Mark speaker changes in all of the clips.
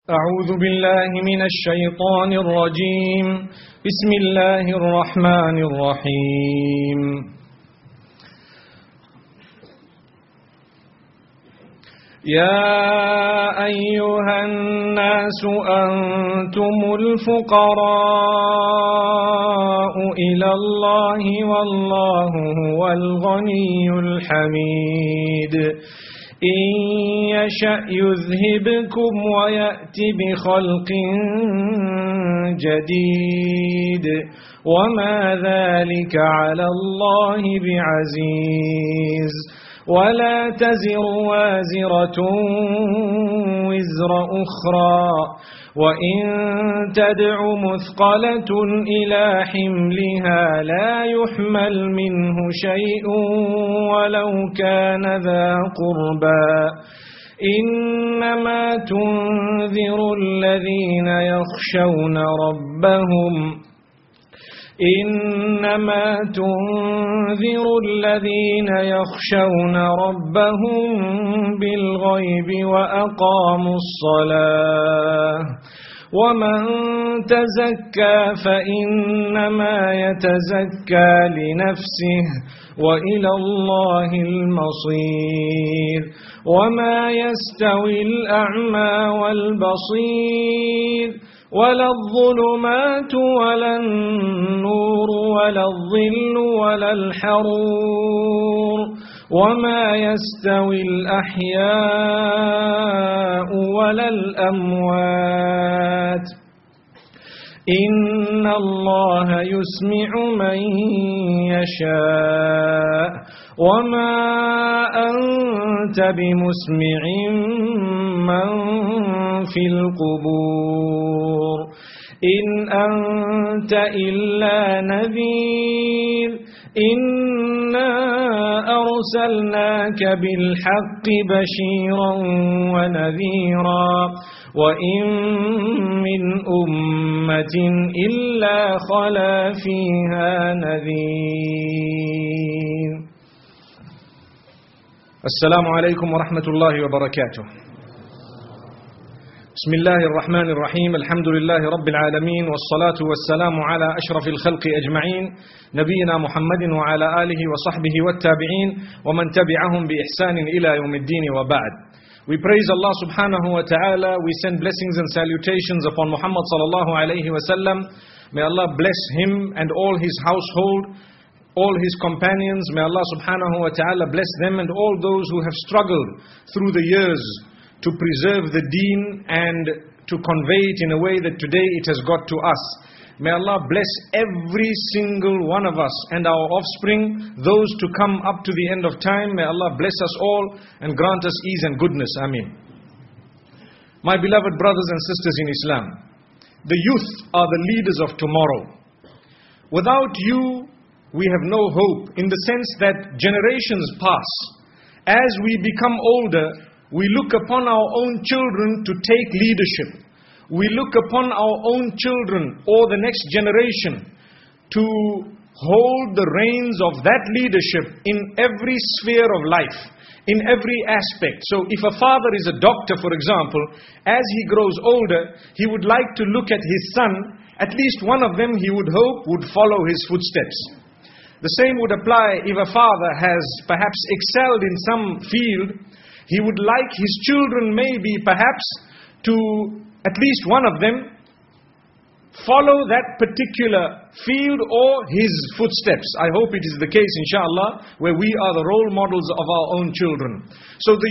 Speaker 1: أعوذ بالله من الشيطان الرجيم. بسم الله الرحمن الرحيم. يا أيها الناس أنتم الفقراء إلى الله والله هو الغني الحميد. إن يشأ يذهبكم ويأت بخلق جديد وما ذلك على الله بعزيز. ولا تزر وازرة وزر أخرى وإن تدع مثقلة إلى حملها لا يحمل منه شيء ولو كان ذا قربى. إنما تنذر الذين يخشون ربهم بالغيب وأقاموا الصلاة. ومن تزكى فإنما يتزكى لنفسه وإلى الله المصير. وما يستوي الأعمى والبصير ولا الظلمات ولا النور ولا الظل ولا الحرور. وما يستوي الأحياء ولا الأموات. إن الله يسمع من يشاء وما أنت بمسمع من في القبور. إن أنت إلا نذير. إنا أرسلناك بالحق بشيرا ونذيرا وإن من أمة إلا خلا فيها نذير. السلام عليكم ورحمة الله وبركاته. بسم الله الرحمن الرحيم. الحمد لله رب العالمين والصلاة والسلام على أشرف الخلق أجمعين نبينا محمد وعلى آله وصحبه والتابعين ومن تبعهم بإحسان إلى يوم الدين وبعد. We praise Allah subhanahu wa ta'ala. We send blessings and salutations upon Muhammad sallallahu alayhi wa sallam. May Allah bless him and all his household, all his companions. May Allah subhanahu wa ta'ala bless them and all those who have struggled through the years to preserve the deen and to convey it in a way that today it has got to us. May Allah bless every single one of us and our offspring, those to come up to the end of time. May Allah bless us all and grant us ease and goodness. Ameen. My beloved brothers and sisters in Islam, the youth are the leaders of tomorrow. Without you, we have no hope, in the sense that generations pass. As we become older, we look upon our own children to take leadership. We look upon our own children or the next generation to hold the reins of that leadership in every sphere of life, in every aspect. So if a father is a doctor, for example, as he grows older, he would like to look at his son. At least one of them, he would hope, would follow his footsteps. The same would apply if a father has perhaps excelled in some field. He would like his children maybe perhaps to, at least one of them, follow that particular field or his footsteps. I hope it is the case, inshallah, where we are the role models of our own children. So the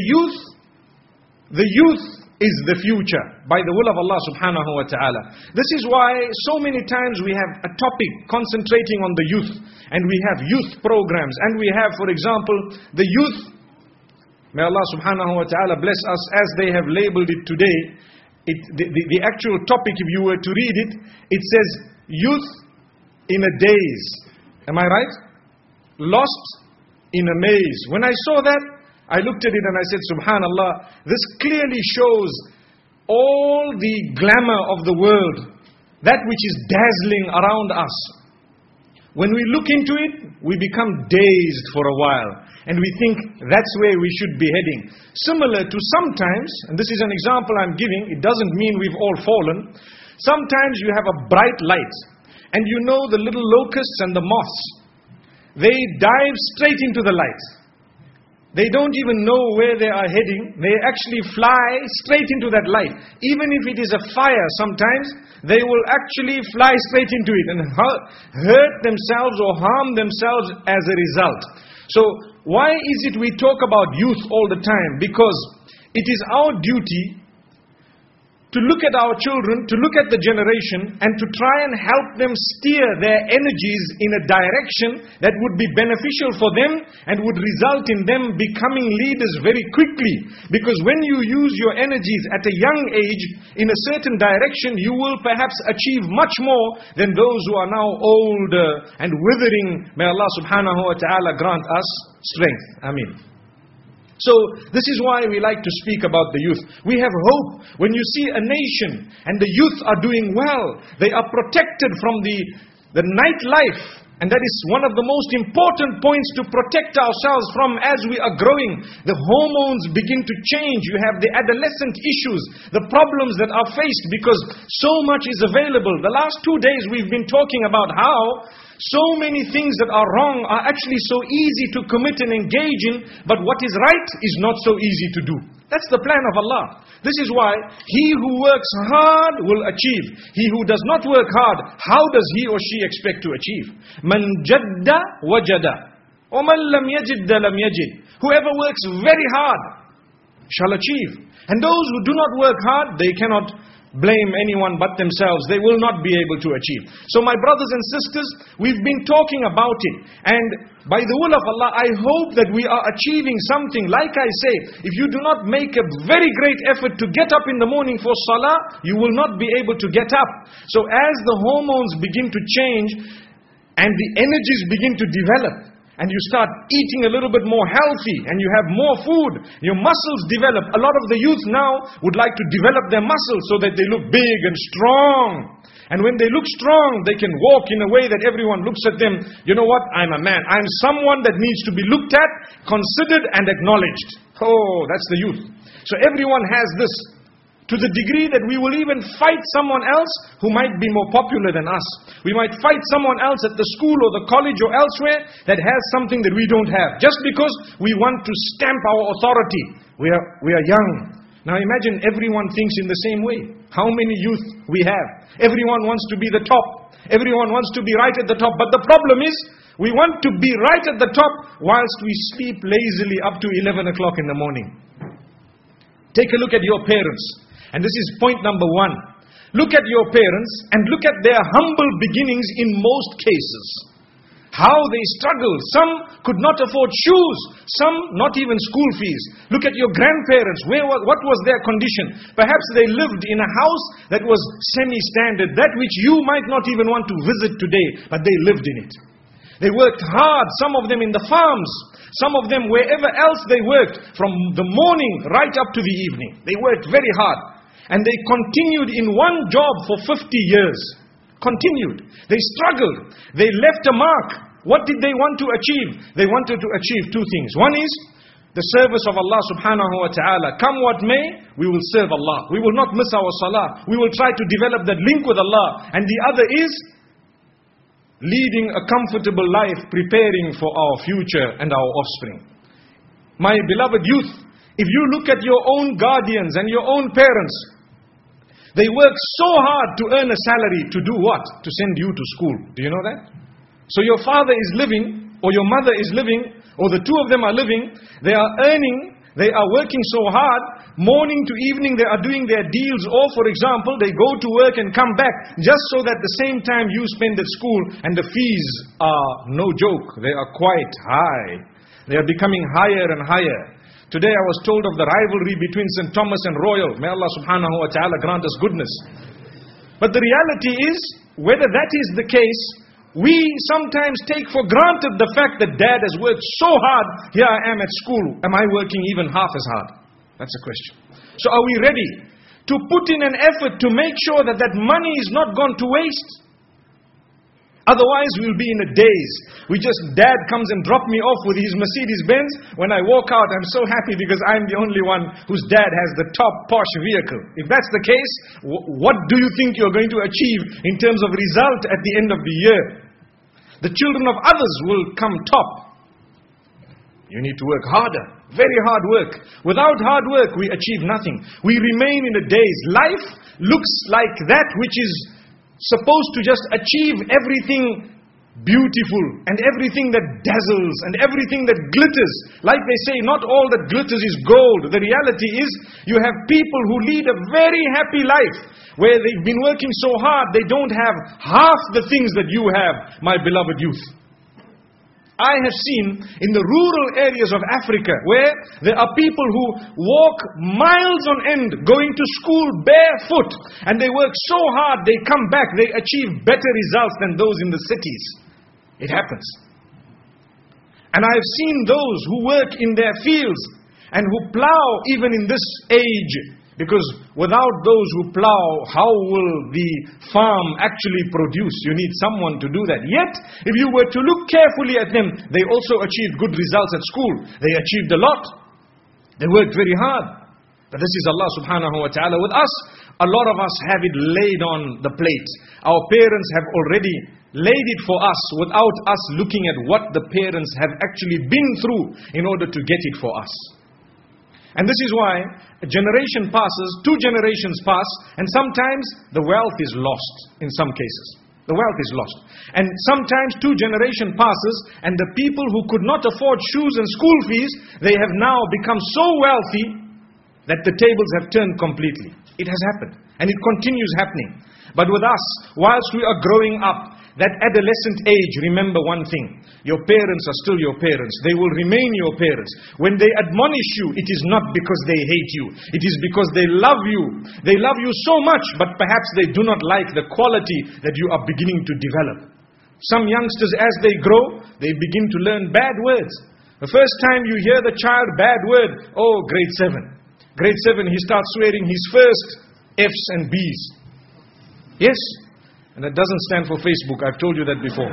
Speaker 1: youth is the future, by the will of Allah subhanahu wa ta'ala. This is why so many times we have a topic concentrating on the youth, and we have youth programs, and we have, for example, the youth. May Allah subhanahu wa ta'ala bless us as they have labeled it today. The actual topic, if you were to read it, it says, youth in a daze. Am I right? Lost in a maze. When I saw that, I looked at it and I said, subhanallah, this clearly shows all the glamour of the world, that which is dazzling around us. When we look into it, we become dazed for a while. And we think that's where we should be heading. Similar to sometimes, and this is an example I'm giving, it doesn't mean we've all fallen. Sometimes you have a bright light. And you know the little locusts and the moths, they dive straight into the light. They don't even know where they are heading. They actually fly straight into that light. Even if it is a fire sometimes, they will actually fly straight into it and hurt themselves or harm themselves as a result. So why is it we talk about youth all the time? Because it is our duty to look at our children, to look at the generation, and to try and help them steer their energies in a direction that would be beneficial for them and would result in them becoming leaders very quickly. Because when you use your energies at a young age in a certain direction, you will perhaps achieve much more than those who are now older and withering. May Allah subhanahu wa ta'ala grant us strength. Ameen. So, this is why we like to speak about the youth. We have hope when you see a nation and the youth are doing well. They are protected from the nightlife. And that is one of the most important points to protect ourselves from as we are growing. The hormones begin to change. You have the adolescent issues, the problems that are faced because so much is available. The last 2 days we've been talking about how so many things that are wrong are actually so easy to commit and engage in, but what is right is not so easy to do. That's the plan of Allah. This is why he who works hard will achieve. He who does not work hard, how does he or she expect to achieve? Man jadda wajada. Wa man lam yajid lam yajid. Whoever works very hard shall achieve. And those who do not work hard, they cannot blame anyone but themselves. They will not be able to achieve. So my brothers and sisters, we've been talking about it. And by the will of Allah, I hope that we are achieving something. Like I say, if you do not make a very great effort to get up in the morning for salah, you will not be able to get up. So as the hormones begin to change and the energies begin to develop, and you start eating a little bit more healthy, and you have more food, your muscles develop. A lot of the youth now would like to develop their muscles so that they look big and strong. And when they look strong, they can walk in a way that everyone looks at them. You know what? I'm a man. I'm someone that needs to be looked at, considered and acknowledged. Oh, that's the youth. So everyone has this. To the degree that we will even fight someone else who might be more popular than us. We might fight someone else at the school or the college or elsewhere that has something that we don't have. Just because we want to stamp our authority. We are young. Now imagine everyone thinks in the same way. How many youth we have. Everyone wants to be the top. Everyone wants to be right at the top. But the problem is, we want to be right at the top whilst we sleep lazily up to 11 o'clock in the morning. Take a look at your parents. And this is point number 1. Look at your parents and look at their humble beginnings in most cases. How they struggled. Some could not afford shoes. Some not even school fees. Look at your grandparents. What was their condition? Perhaps they lived in a house that was semi-standard. That which you might not even want to visit today. But they lived in it. They worked hard. Some of them in the farms. Some of them wherever else they worked. From the morning right up to the evening. They worked very hard. And they continued in one job for 50 years. Continued. They struggled. They left a mark. What did they want to achieve? They wanted to achieve 2 things. One is the service of Allah subhanahu wa ta'ala. Come what may, we will serve Allah. We will not miss our salah. We will try to develop that link with Allah. And the other is leading a comfortable life, preparing for our future and our offspring. My beloved youth, if you look at your own guardians and your own parents, they work so hard to earn a salary to do what? To send you to school. Do you know that? So your father is living, or your mother is living, or the 2 of them are living, they are earning, they are working so hard, morning to evening they are doing their deals, or for example, they go to work and come back, just so that the same time you spend at school, and the fees are no joke, they are quite high. They are becoming higher and higher. Today I was told of the rivalry between St. Thomas and Royal. May Allah subhanahu wa ta'ala grant us goodness. But the reality is, whether that is the case, we sometimes take for granted the fact that dad has worked so hard. Here I am at school. Am I working even half as hard? That's a question. So are we ready to put in an effort to make sure that that money is not gone to waste? Otherwise, we'll be in a daze. Dad comes and drop me off with his Mercedes-Benz. When I walk out, I'm so happy because I'm the only one whose dad has the top posh vehicle. If that's the case, what do you think you're going to achieve in terms of result at the end of the year? The children of others will come top. You need to work harder. Very hard work. Without hard work, we achieve nothing. We remain in a daze. Life looks like that which is supposed to just achieve everything beautiful and everything that dazzles and everything that glitters. Like they say, not all that glitters is gold. The reality is, you have people who lead a very happy life, where they've been working so hard, they don't have half the things that you have, my beloved youth. I have seen in the rural areas of Africa where there are people who walk miles on end going to school barefoot, and they work so hard, they come back, they achieve better results than those in the cities. It happens. And I have seen those who work in their fields and who plow even in this age. Because without those who plow, how will the farm actually produce? You need someone to do that. Yet, if you were to look carefully at them, they also achieved good results at school. They achieved a lot. They worked very hard. But this is Allah subhanahu wa ta'ala. With us, a lot of us have it laid on the plate. Our parents have already laid it for us without us looking at what the parents have actually been through in order to get it for us. And this is why a generation passes, 2 generations pass, and sometimes the wealth is lost in some cases. The wealth is lost. And sometimes 2 generations passes, and the people who could not afford shoes and school fees, they have now become so wealthy that the tables have turned completely. It has happened. And it continues happening. But with us, whilst we are growing up, that adolescent age, remember one thing. Your parents are still your parents. They will remain your parents. When they admonish you, it is not because they hate you. It is because they love you. They love you so much, but perhaps they do not like the quality that you are beginning to develop. Some youngsters, as they grow, they begin to learn bad words. The first time you hear the child bad word, oh, grade 7. Grade 7, he starts swearing his first F's and B's. Yes. And that doesn't stand for Facebook, I've told you that before.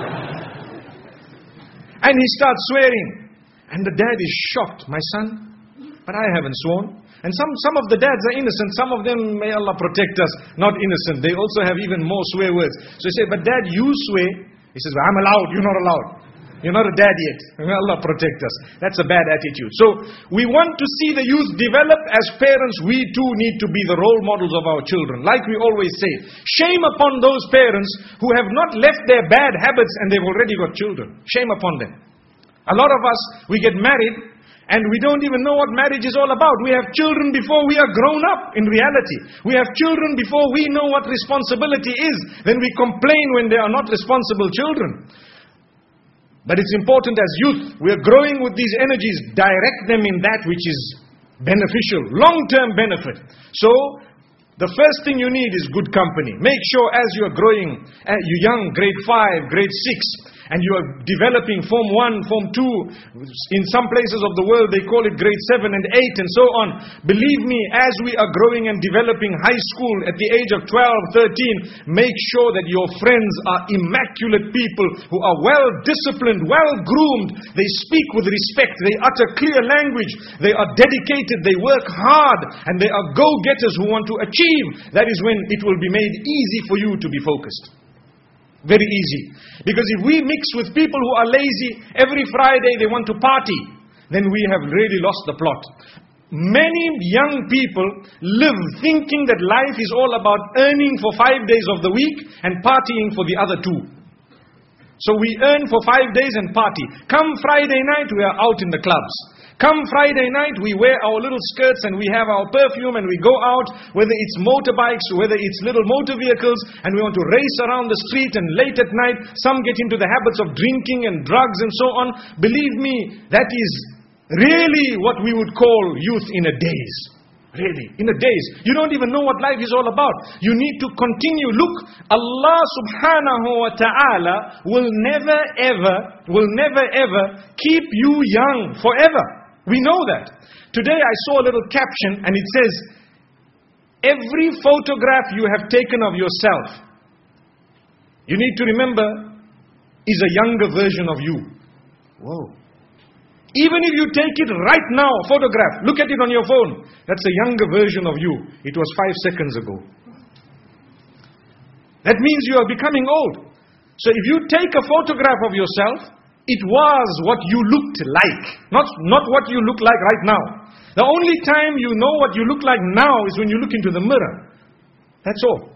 Speaker 1: And he starts swearing. And the dad is shocked. My son, but I haven't sworn. And some of the dads are innocent. Some of them, may Allah protect us, not innocent. They also have even more swear words. So he say, but dad, you swear. He says, well, I'm allowed, you're not allowed. You're not a dad yet. May Allah protect us. That's a bad attitude. So, we want to see the youth develop. As parents, we too need to be the role models of our children. Like we always say, shame upon those parents who have not left their bad habits and they've already got children. Shame upon them. A lot of us, we get married and we don't even know what marriage is all about. We have children before we are grown up in reality. We have children before we know what responsibility is. Then we complain when they are not responsible children. But it's important as youth, we are growing with these energies, direct them in that which is beneficial, long-term benefit. So, the first thing you need is good company. Make sure as you are growing, you're young, grade 5, grade 6, and you are developing Form 1, Form 2. In some places of the world they call it grade 7 and 8 and so on. Believe me, as we are growing and developing high school at the age of 12, 13, make sure that your friends are immaculate people who are well disciplined, well groomed. They speak with respect, they utter clear language, they are dedicated, they work hard, and they are go-getters who want to achieve. That is when it will be made easy for you to be focused. Very easy. Because if we mix with people who are lazy, every Friday they want to party, then we have really lost the plot. Many young people live thinking that life is all about earning for 5 days of the week and partying for the other 2. So we earn for 5 days and party. Come Friday night, we are out in the clubs. Come Friday night, we wear our little skirts and we have our perfume and we go out, whether it's motorbikes, whether it's little motor vehicles, and we want to race around the street, and late at night, some get into the habits of drinking and drugs and so on. Believe me, that is really what we would call youth in a daze. Really, in a daze. You don't even know what life is all about. You need to continue. Look, Allah subhanahu wa ta'ala will never ever keep you young forever. We know that. Today I saw a little caption and it says, every photograph you have taken of yourself you need to remember, is a younger version of you. Whoa. Even if you take it right now, photograph, look at it on your phone, that's a younger version of you. It was 5 seconds ago. That means you are becoming old. So if you take a photograph of yourself, it was what you looked like, not what you look like right now. The only time you know what you look like now is when you look into the mirror. That's all.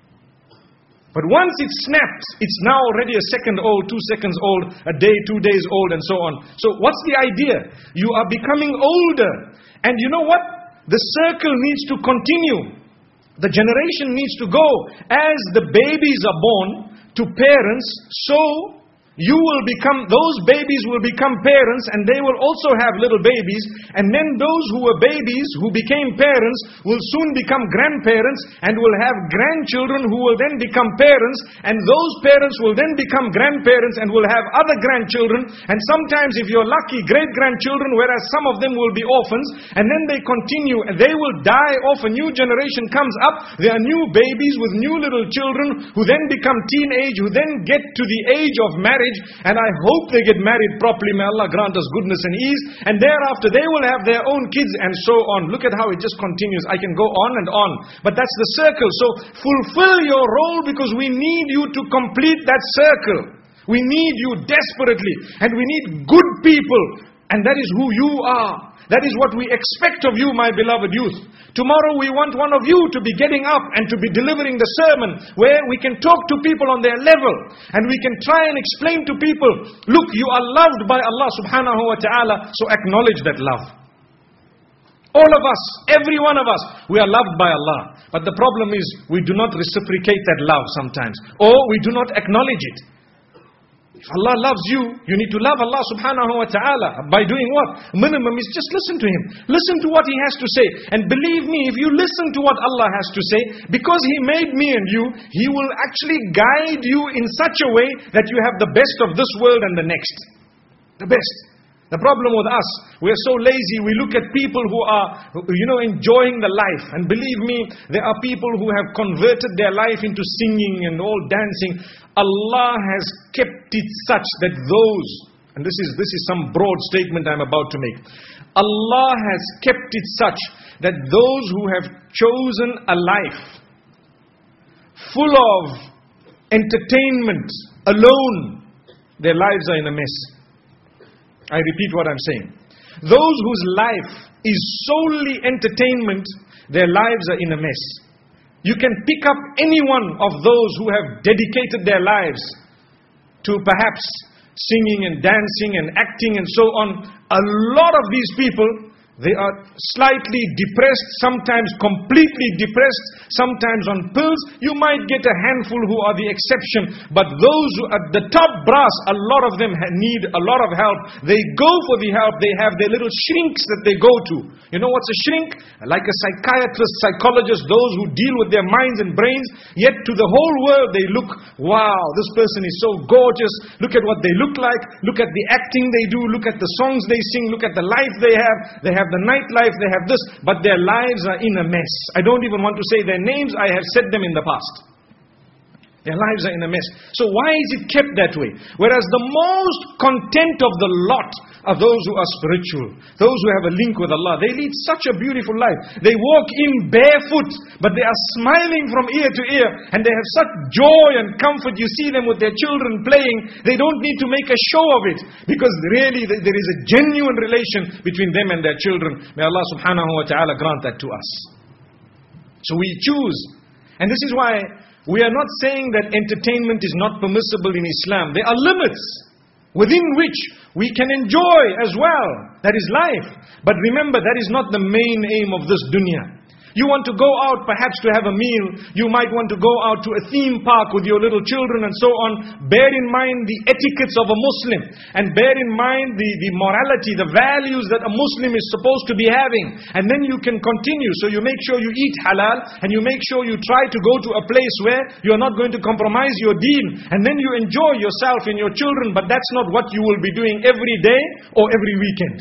Speaker 1: But once it snaps, it's now already a second old, 2 seconds old, a day, 2 days old, and so on. So what's the idea? You are becoming older. And you know what? The circle needs to continue. The generation needs to go. As the babies are born to parents, so those babies will become parents, and they will also have little babies, and then those who were babies who became parents will soon become grandparents and will have grandchildren who will then become parents, and those parents will then become grandparents and will have other grandchildren, and sometimes if you're lucky, great-grandchildren, whereas some of them will be orphans, and then they continue and they will die off. A new generation comes up, there are new babies with new little children who then become teenage, who then get to the age of marriage. And I hope they get married properly. May Allah grant us goodness and ease. And thereafter they will have their own kids and so on. Look at how it just continues. I can go on and on. But that's the circle. So fulfill your role, because we need you to complete that circle. We need you desperately. And we need good people. And that is who you are. That is what we expect of you, my beloved youth. Tomorrow we want one of you to be getting up and to be delivering the sermon where we can talk to people on their level. And we can try and explain to people, look, you are loved by Allah subhanahu wa ta'ala, so acknowledge that love. All of us, every one of us, we are loved by Allah. But the problem is, we do not reciprocate that love sometimes. Or we do not acknowledge it. If Allah loves you, you need to love Allah subhanahu wa ta'ala. By doing what? Minimum is just listen to Him. Listen to what He has to say. And believe me, if you listen to what Allah has to say, because He made me and you, He will actually guide you in such a way that you have the best of this world and the next. The best. The problem with us, we are so lazy, we look at people who are, enjoying the life. And believe me, there are people who have converted their life into singing and all dancing. Allah has kept it such that those, and this is some broad statement I'm about to make. Allah has kept it such that those who have chosen a life full of entertainment alone, their lives are in a mess. I repeat what I'm saying. Those whose life is solely entertainment, their lives are in a mess. You can pick up any one of those who have dedicated their lives to perhaps singing and dancing and acting and so on. A lot of these people, they are slightly depressed, sometimes completely depressed, sometimes on pills. You might get a handful who are the exception, but those who at the top brass, a lot of them need a lot of help. They go for the help. They have their little shrinks that they go to. You know what's a shrink? Like a psychiatrist, psychologist, those who deal with their minds and brains. Yet to the whole world they look, wow, this person is so gorgeous. Look at what they look like. Look at the acting they do. Look at the songs they sing. Look at the life they have. They have the nightlife, they have this, but their lives are in a mess. I don't even want to say their names, I have said them in the past. Their lives are in a mess. So why is it kept that way? Whereas the most content of the lot are those who are spiritual, those who have a link with Allah. They lead such a beautiful life. They walk in barefoot, but they are smiling from ear to ear, and they have such joy and comfort. You see them with their children playing. They don't need to make a show of it, because really there is a genuine relation between them and their children. May Allah subhanahu wa ta'ala grant that to us. So we choose. And this is why we are not saying that entertainment is not permissible in Islam. There are limits within which we can enjoy as well. That is life. But remember, that is not the main aim of this dunya. You want to go out perhaps to have a meal. You might want to go out to a theme park with your little children and so on. Bear in mind the etiquettes of a Muslim. And bear in mind the morality, the values that a Muslim is supposed to be having. And then you can continue. So you make sure you eat halal. And you make sure you try to go to a place where you are not going to compromise your deen. And then you enjoy yourself and your children. But that's not what you will be doing every day or every weekend.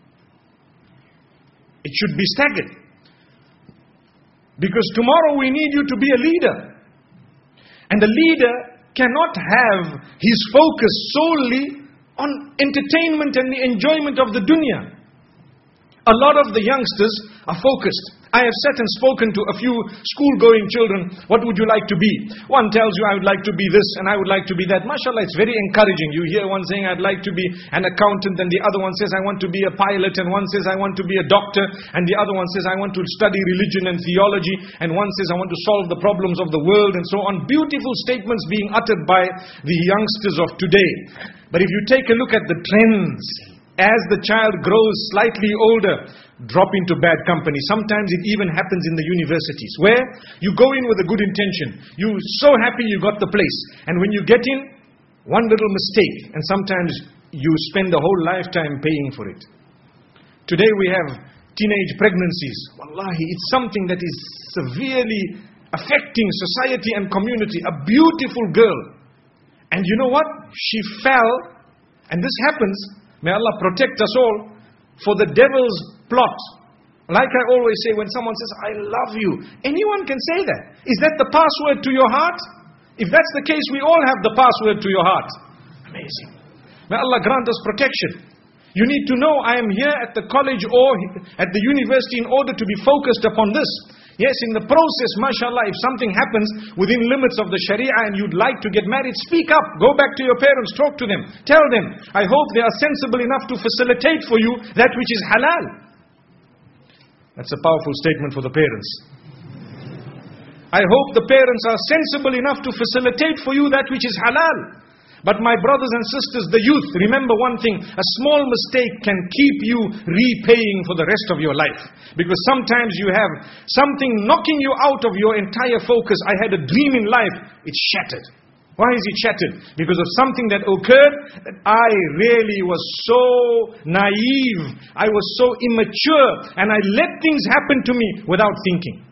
Speaker 1: It should be staggered. Because tomorrow we need you to be a leader. And the leader cannot have his focus solely on entertainment and the enjoyment of the dunya. A lot of the youngsters are focused. I have sat and spoken to a few school-going children. What would you like to be? One tells you, I would like to be this and I would like to be that. MashaAllah, it's very encouraging. You hear one saying, I'd like to be an accountant, and the other one says, I want to be a pilot, and one says, I want to be a doctor, and the other one says, I want to study religion and theology, and one says, I want to solve the problems of the world, and so on. Beautiful statements being uttered by the youngsters of today. But if you take a look at the trends, as the child grows slightly older, drop into bad company. Sometimes it even happens in the universities, where you go in with a good intention. You're so happy you got the place. And when you get in, one little mistake, and sometimes you spend the whole lifetime paying for it. Today we have teenage pregnancies. Wallahi, it's something that is severely affecting society and community. A beautiful girl. And you know what? She fell, and this happens, may Allah protect us all, for the devil's plot. Like I always say, when someone says, I love you, anyone can say that. Is that the password to your heart? If that's the case, we all have the password to your heart. Amazing. May Allah grant us protection. You need to know, I am here at the college or at the university in order to be focused upon this. Yes, in the process, mashallah, if something happens within limits of the sharia and you'd like to get married, speak up. Go back to your parents, talk to them. Tell them, I hope they are sensible enough to facilitate for you that which is halal. That's a powerful statement for the parents. I hope the parents are sensible enough to facilitate for you that which is halal. But my brothers and sisters, the youth, remember one thing, a small mistake can keep you repaying for the rest of your life. Because sometimes you have something knocking you out of your entire focus. I had a dream in life, it's shattered. Why is it shattered? Because of something that occurred that I really was so naive, I was so immature, and I let things happen to me without thinking.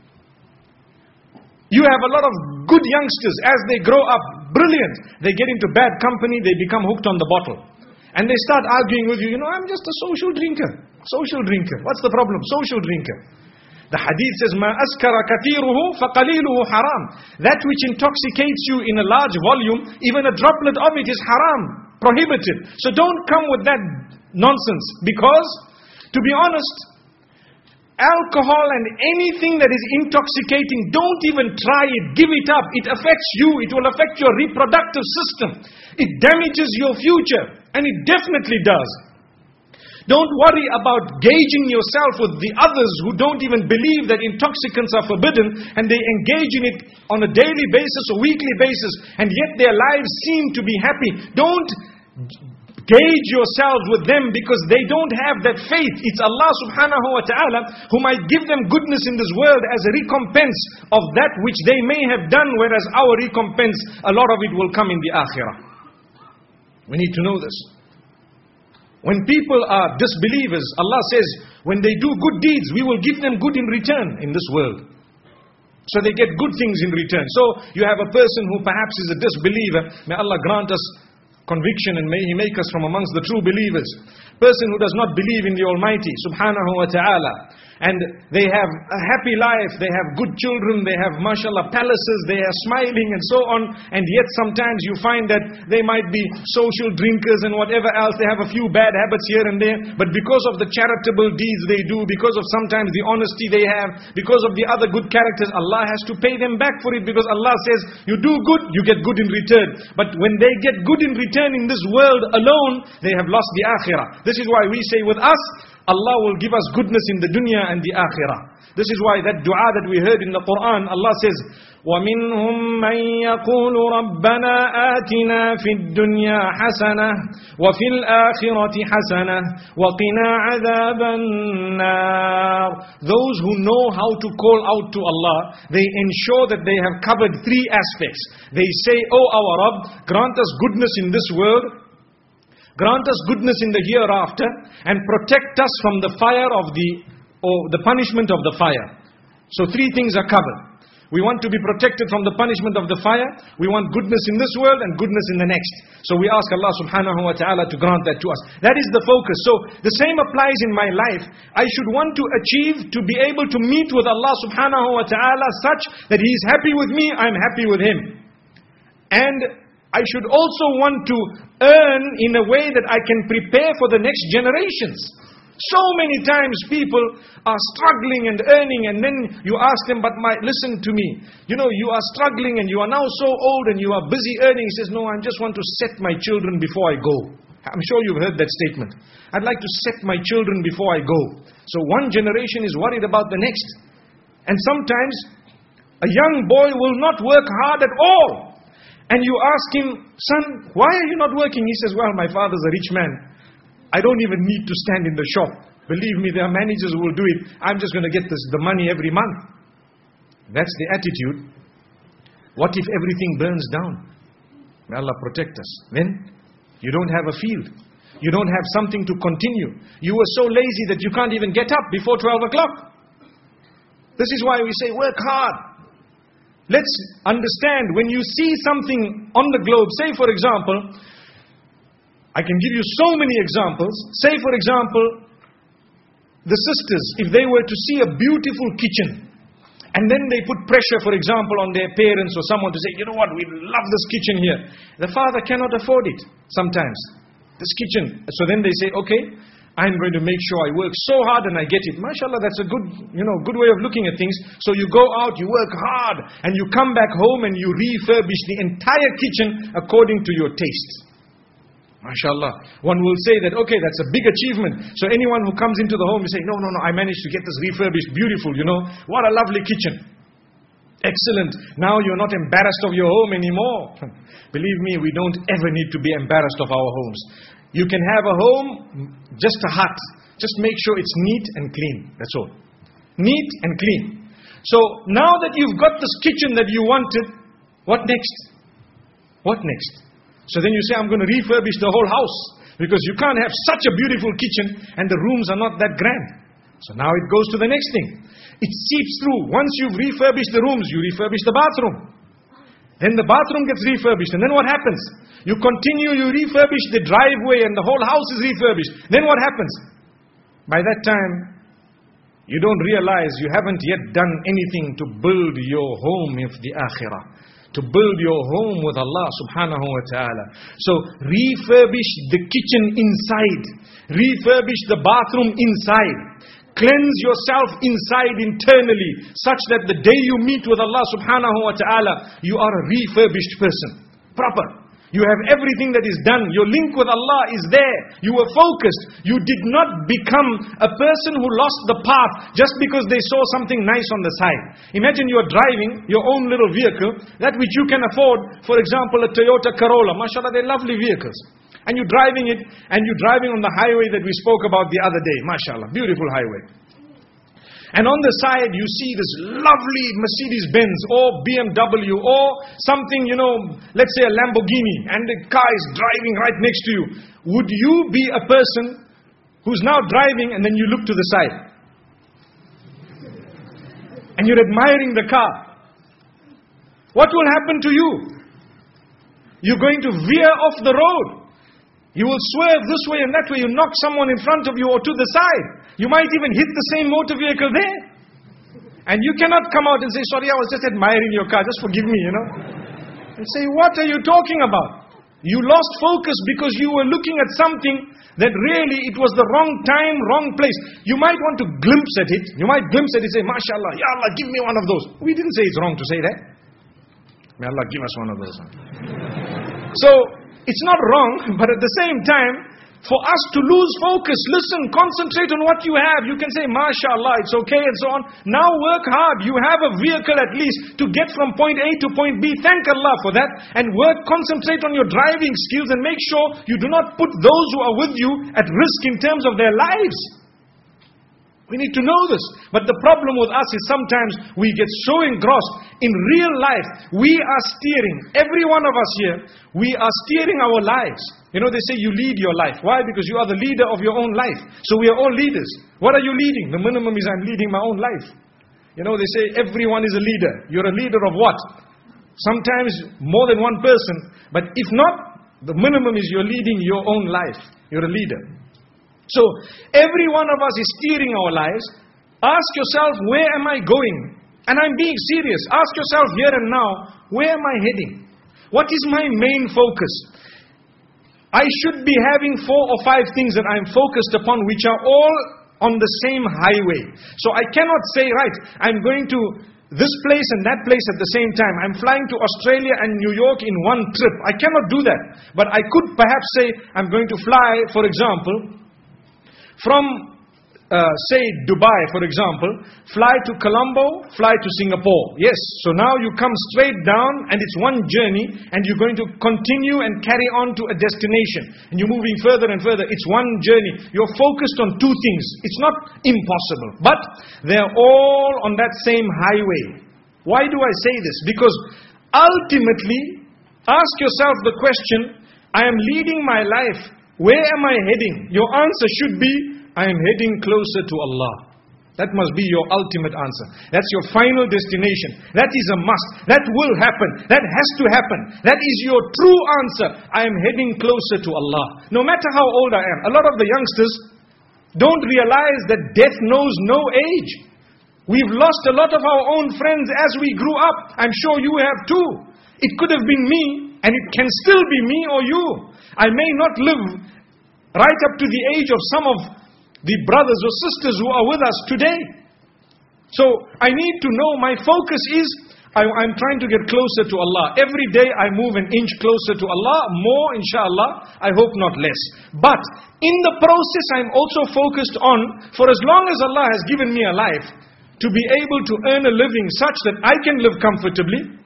Speaker 1: You have a lot of good youngsters, as they grow up, brilliant. They get into bad company, they become hooked on the bottle. And they start arguing with you, I'm just a social drinker. Social drinker. What's the problem? Social drinker. The hadith says, مَا أَسْكَرَ كَثِيرُهُ فَقَلِيلُهُ حَرَامٌ. That which intoxicates you in a large volume, even a droplet of it is haram, prohibited. So don't come with that nonsense. Because, to be honest, alcohol and anything that is intoxicating, don't even try it, give it up. It affects you, it will affect your reproductive system. It damages your future, and it definitely does. Don't worry about gauging yourself with the others who don't even believe that intoxicants are forbidden, and they engage in it on a daily basis or weekly basis, and yet their lives seem to be happy. Don't gauge yourselves with them, because they don't have that faith. It's Allah subhanahu wa ta'ala who might give them goodness in this world as a recompense of that which they may have done, whereas our recompense, a lot of it will come in the akhirah. We need to know this. When people are disbelievers, Allah says, when they do good deeds, we will give them good in return in this world. So they get good things in return. So you have a person who perhaps is a disbeliever. May Allah grant us conviction, and may He make us from amongst the true believers. Person who does not believe in the Almighty subhanahu wa ta'ala, and they have a happy life, they have good children, they have mashallah palaces, they are smiling and so on, and yet sometimes you find that they might be social drinkers and whatever else. They have a few bad habits here and there, but because of the charitable deeds they do, because of sometimes the honesty they have, because of the other good characters, Allah has to pay them back for it, because Allah says, you do good, you get good in return. But when they get good in return in this world alone, they have lost the akhirah. This is why we say with us, Allah will give us goodness in the dunya and the akhirah. This is why that dua that we heard in the Quran, Allah says, وَمِنْهُمْ مَنْ يَقُولُ رَبَّنَا آتِنَا فِي الدُّنْيَا حَسَنَةً وَفِي الْآخِرَةِ حَسَنَةً وَقِنَا عَذَابَ النَّارِ. Those who know how to call out to Allah, they ensure that they have covered three aspects. They say, Oh our Rabb, grant us goodness in this world, grant us goodness in the hereafter, and protect us from the fire of the punishment of the fire. So three things are covered. We want to be protected from the punishment of the fire. We want goodness in this world and goodness in the next. So we ask Allah subhanahu wa ta'ala to grant that to us. That is the focus. So the same applies in my life. I should want to achieve, to be able to meet with Allah subhanahu wa ta'ala such that He is happy with me, I am happy with Him. And I should also want to earn in a way that I can prepare for the next generations. So many times people are struggling and earning, and then you ask them, but listen to me. You are struggling and you are now so old and you are busy earning. He says, no, I just want to set my children before I go. I'm sure you've heard that statement. I'd like to set my children before I go. So one generation is worried about the next. And sometimes a young boy will not work hard at all. And you ask him, son, why are you not working? He says, well, my father's a rich man. I don't even need to stand in the shop. Believe me, there are managers who will do it. I'm just going to get the money every month. That's the attitude. What if everything burns down? May Allah protect us. Then you don't have a field. You don't have something to continue. You were so lazy that you can't even get up before 12 o'clock. This is why we say, work hard. Let's understand, when you see something on the globe, say for example, I can give you so many examples. Say for example, the sisters, if they were to see a beautiful kitchen, and then they put pressure, for example, on their parents or someone to say, you know what, we love this kitchen here. The father cannot afford it sometimes, this kitchen. So then they say, okay, I'm going to make sure I work so hard and I get it. MashaAllah, that's a good way of looking at things. So you go out, you work hard, and you come back home and you refurbish the entire kitchen according to your taste. MashaAllah. One will say that, okay, that's a big achievement. So anyone who comes into the home will say, no, I managed to get this refurbished, beautiful, what a lovely kitchen. Excellent. Now you're not embarrassed of your home anymore. Believe me, we don't ever need to be embarrassed of our homes. You can have a home, just a hut. Just make sure it's neat and clean. That's all. Neat and clean. So now that you've got this kitchen that you wanted, what next? What next? So then you say, I'm going to refurbish the whole house. Because you can't have such a beautiful kitchen and the rooms are not that grand. So now it goes to the next thing. It seeps through. Once you've refurbished the rooms, you refurbish the bathroom. Then the bathroom gets refurbished. And then what happens? You continue, you refurbish the driveway and the whole house is refurbished. Then what happens? By that time, you don't realize you haven't yet done anything to build your home of the akhirah. To build your home with Allah subhanahu wa ta'ala. So refurbish the kitchen inside. Refurbish the bathroom inside. Cleanse yourself inside internally, such that the day you meet with Allah subhanahu wa ta'ala, you are a refurbished person. Proper. You have everything that is done. Your link with Allah is there. You were focused. You did not become a person who lost the path just because they saw something nice on the side. Imagine you are driving your own little vehicle, that which you can afford, for example a Toyota Corolla. MashaAllah, they're lovely vehicles. And you're driving it, and you're driving on the highway that we spoke about the other day. MashaAllah, beautiful highway. And on the side you see this lovely Mercedes-Benz or BMW or something, let's say a Lamborghini, and the car is driving right next to you. Would you be a person who's now driving and then you look to the side? And you're admiring the car. What will happen to you? You're going to veer off the road. You will swerve this way and that way. You knock someone in front of you or to the side. You might even hit the same motor vehicle there. And you cannot come out and say, sorry, I was just admiring your car. Just forgive me, And say, what are you talking about? You lost focus because you were looking at something that really it was the wrong time, wrong place. You might want to glimpse at it. You might glimpse at it and say, MashaAllah, Ya Allah, give me one of those. We didn't say it's wrong to say that. May Allah give us one of those. So, it's not wrong, but at the same time, for us to lose focus, listen, concentrate on what you have. You can say, MashaAllah, it's okay and so on. Now work hard. You have a vehicle at least to get from point A to point B. Thank Allah for that. And concentrate on your driving skills and make sure you do not put those who are with you at risk in terms of their lives. We need to know this. But the problem with us is sometimes we get so engrossed. In real life, we are steering. Every one of us here, we are steering our lives. They say you lead your life. Why? Because you are the leader of your own life. So we are all leaders. What are you leading? The minimum is I'm leading my own life. They say everyone is a leader. You're a leader of what? Sometimes more than one person. But if not, the minimum is you're leading your own life. You're a leader. So, every one of us is steering our lives. Ask yourself, where am I going? And I'm being serious. Ask yourself here and now, where am I heading? What is my main focus? I should be having 4 or 5 things that I'm focused upon, which are all on the same highway. So I cannot say, right, I'm going to this place and that place at the same time. I'm flying to Australia and New York in one trip. I cannot do that. But I could perhaps say, I'm going to fly, for example, from say Dubai, for example, fly to Colombo, fly to Singapore. Yes, so now you come straight down and it's one journey and you're going to continue and carry on to a destination. And you're moving further and further. It's one journey. You're focused on 2 things. It's not impossible. But they're all on that same highway. Why do I say this? Because ultimately, ask yourself the question, I am leading my life. Where am I heading? Your answer should be, I am heading closer to Allah. That must be your ultimate answer. That's your final destination. That is a must. That will happen. That has to happen. That is your true answer. I am heading closer to Allah. No matter how old I am. A lot of the youngsters don't realize that death knows no age. We've lost a lot of our own friends as we grew up. I'm sure you have too. It could have been me, and it can still be me or you. I may not live right up to the age of some of the brothers or sisters who are with us today. So I need to know, my focus is, I'm trying to get closer to Allah. Every day I move an inch closer to Allah, more inshallah, I hope not less. But in the process I'm also focused on, for as long as Allah has given me a life, to be able to earn a living such that I can live comfortably,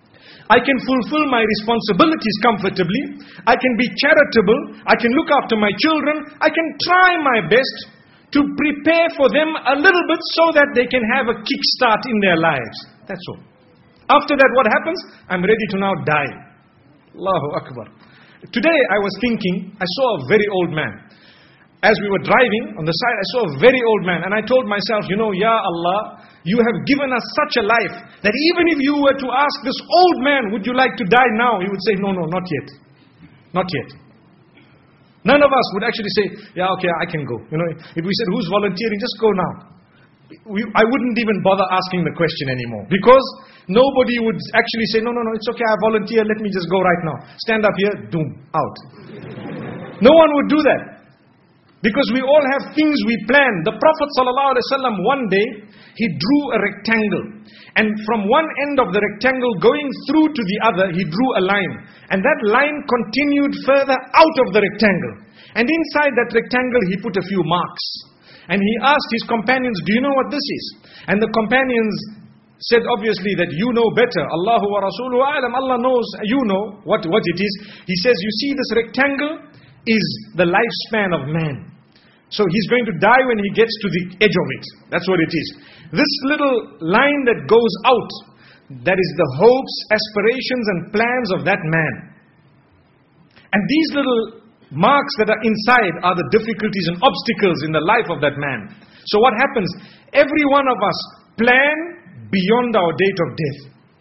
Speaker 1: I can fulfill my responsibilities comfortably, I can be charitable, I can look after my children, I can try my best to prepare for them a little bit so that they can have a kickstart in their lives. That's all. After that, what happens? I'm ready to now die. Allahu Akbar. Today I was thinking, I saw a very old man. As we were driving on the side, I saw a very old man, and I told myself, Ya Allah, you have given us such a life that even if you were to ask this old man, would you like to die now? He would say, no, not yet. Not yet. None of us would actually say, yeah, okay, I can go. If we said, who's volunteering? Just go now. I wouldn't even bother asking the question anymore. Because nobody would actually say, no, it's okay, I volunteer, let me just go right now. Stand up here, doom, out. No one would do that. Because we all have things we plan. The Prophet ﷺ one day, he drew a rectangle. And from one end of the rectangle going through to the other, he drew a line. And that line continued further out of the rectangle. And inside that rectangle, he put a few marks. And he asked his companions, do you know what this is? And the companions said obviously that you know better. Allahu wa Rasuluhu a'lam. Allah knows, you know what it is. He says, you see this rectangle is the lifespan of man. So he's going to die when he gets to the edge of it. That's what it is. This little line that goes out, that is the hopes, aspirations and plans of that man. And these little marks that are inside are the difficulties and obstacles in the life of that man. So what happens? Every one of us plan beyond our date of death.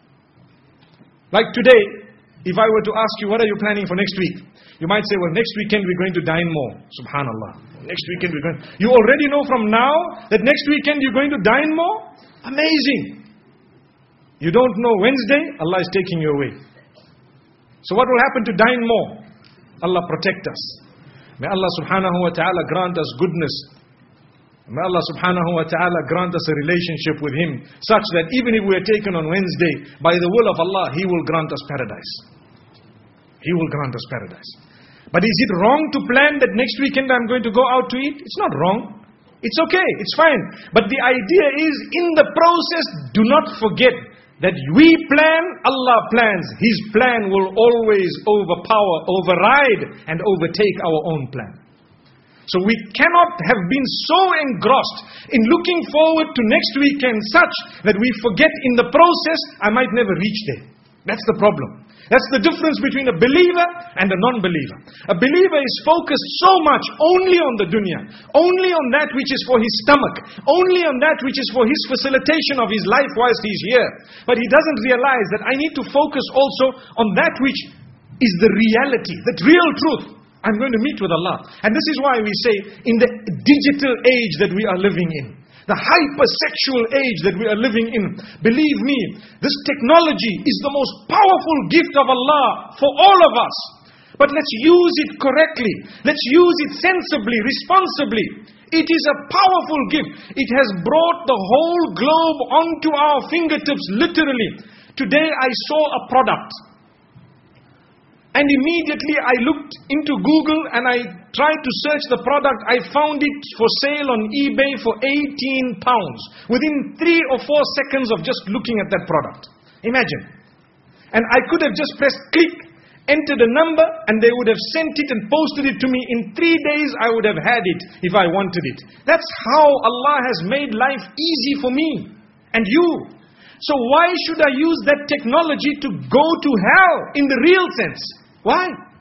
Speaker 1: Like today, if I were to ask you, what are you planning for next week? You might say, well, next weekend we're going to dine more. Subhanallah. Next weekend we're going. You already know from now that next weekend you're going to dine more? Amazing. You don't know Wednesday, Allah is taking you away. So what will happen to dine more? Allah protect us. May Allah subhanahu wa ta'ala grant us goodness. May Allah subhanahu wa ta'ala grant us a relationship with Him such that even if we are taken on Wednesday, by the will of Allah, He will grant us paradise. He will grant us paradise. But is it wrong to plan that next weekend I'm going to go out to eat? It's not wrong. It's okay, it's fine. But the idea is, in the process, do not forget that we plan, Allah plans. His plan will always override and overtake our own plan. So we cannot have been so engrossed in looking forward to next weekend such that we forget in the process, I might never reach there. That's the problem. That's the difference between a believer and a non-believer. A believer is focused so much only on the dunya, only on that which is for his stomach, only on that which is for his facilitation of his life whilst he's here. But he doesn't realize that I need to focus also on that which is the reality, that real truth. I'm going to meet with Allah. And this is why we say, in the digital age that we are living in, The hypersexual age that we are living in. Believe me, this technology is the most powerful gift of Allah for all of us. But let's use it correctly. Let's use it sensibly, responsibly. It is a powerful gift. It has brought the whole globe onto our fingertips, literally. Today I saw a product. And immediately I looked into Google and I tried to search the product. I found it for sale on eBay for £18. Within 3 or 4 seconds of just looking at that product. Imagine. And I could have just pressed click, entered a number, and they would have sent it and posted it to me. In 3 days I would have had it if I wanted it. That's how Allah has made life easy for me and you. So why should I use that technology to go to hell in the real sense? Why?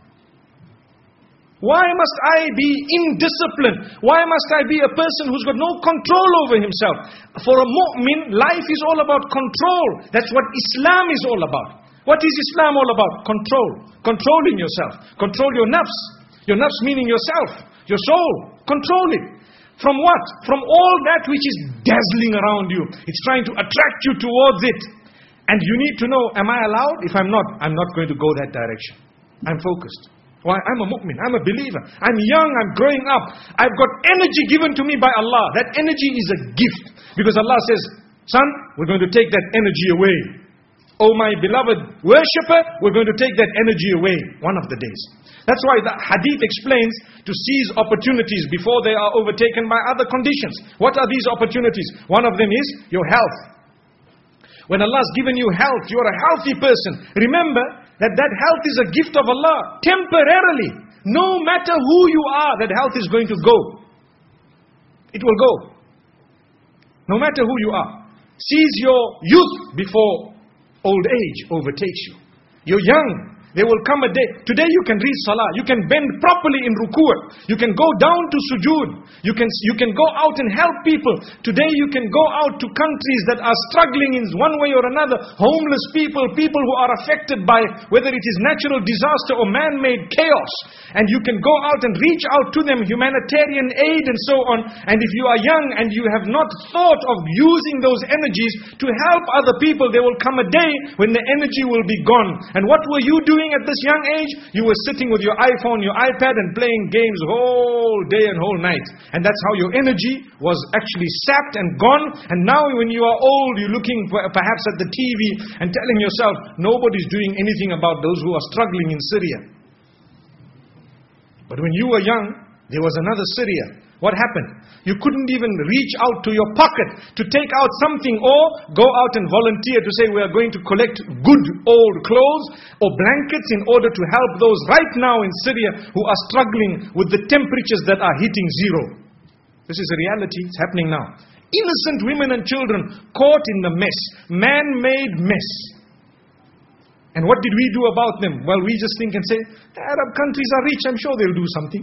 Speaker 1: Why must I be indisciplined? Why must I be a person who's got no control over himself? For a mu'min, life is all about control. That's what Islam is all about. What is Islam all about? Control. Controlling yourself. Control your nafs. Your nafs meaning yourself, your soul. Control it. From what? From all that which is dazzling around you. It's trying to attract you towards it. And you need to know, am I allowed? If I'm not going to go that direction. I'm focused. Why? I'm a mu'min. I'm a believer. I'm young. I'm growing up. I've got energy given to me by Allah. That energy is a gift. Because Allah says, son, we're going to take that energy away. Oh my beloved worshipper, we're going to take that energy away one of the days. That's why the hadith explains to seize opportunities before they are overtaken by other conditions. What are these opportunities? One of them is your health. When Allah has given you health, you are a healthy person. Remember that health is a gift of Allah, temporarily. No matter who you are, that health is going to go. It will go. No matter who you are. Seize your youth before old age overtakes you. You're young. There will come a day. Today you can read salah. You can bend properly in ruku'. You can go down to sujood. You can go out and help people. Today you can go out to countries that are struggling in one way or another. Homeless people, people who are affected by whether it is natural disaster or man-made chaos. And you can go out and reach out to them, humanitarian aid and so on. And if you are young and you have not thought of using those energies to help other people, there will come a day when the energy will be gone. And what were you doing at this young age? You were sitting with your iPhone, your iPad and playing games whole day and whole night. And that's how your energy was actually sapped and gone. And now when you are old, you're looking perhaps at the TV and telling yourself, nobody's doing anything about those who are struggling in Syria. But when you were young, there was another Syria. What happened? You couldn't even reach out to your pocket to take out something or go out and volunteer to say we are going to collect good old clothes or blankets in order to help those right now in Syria who are struggling with the temperatures that are hitting zero. This is a reality. It's happening now. Innocent women and children caught in the mess. Man-made mess. And what did we do about them? Well, we just think and say, the Arab countries are rich, I'm sure they'll do something.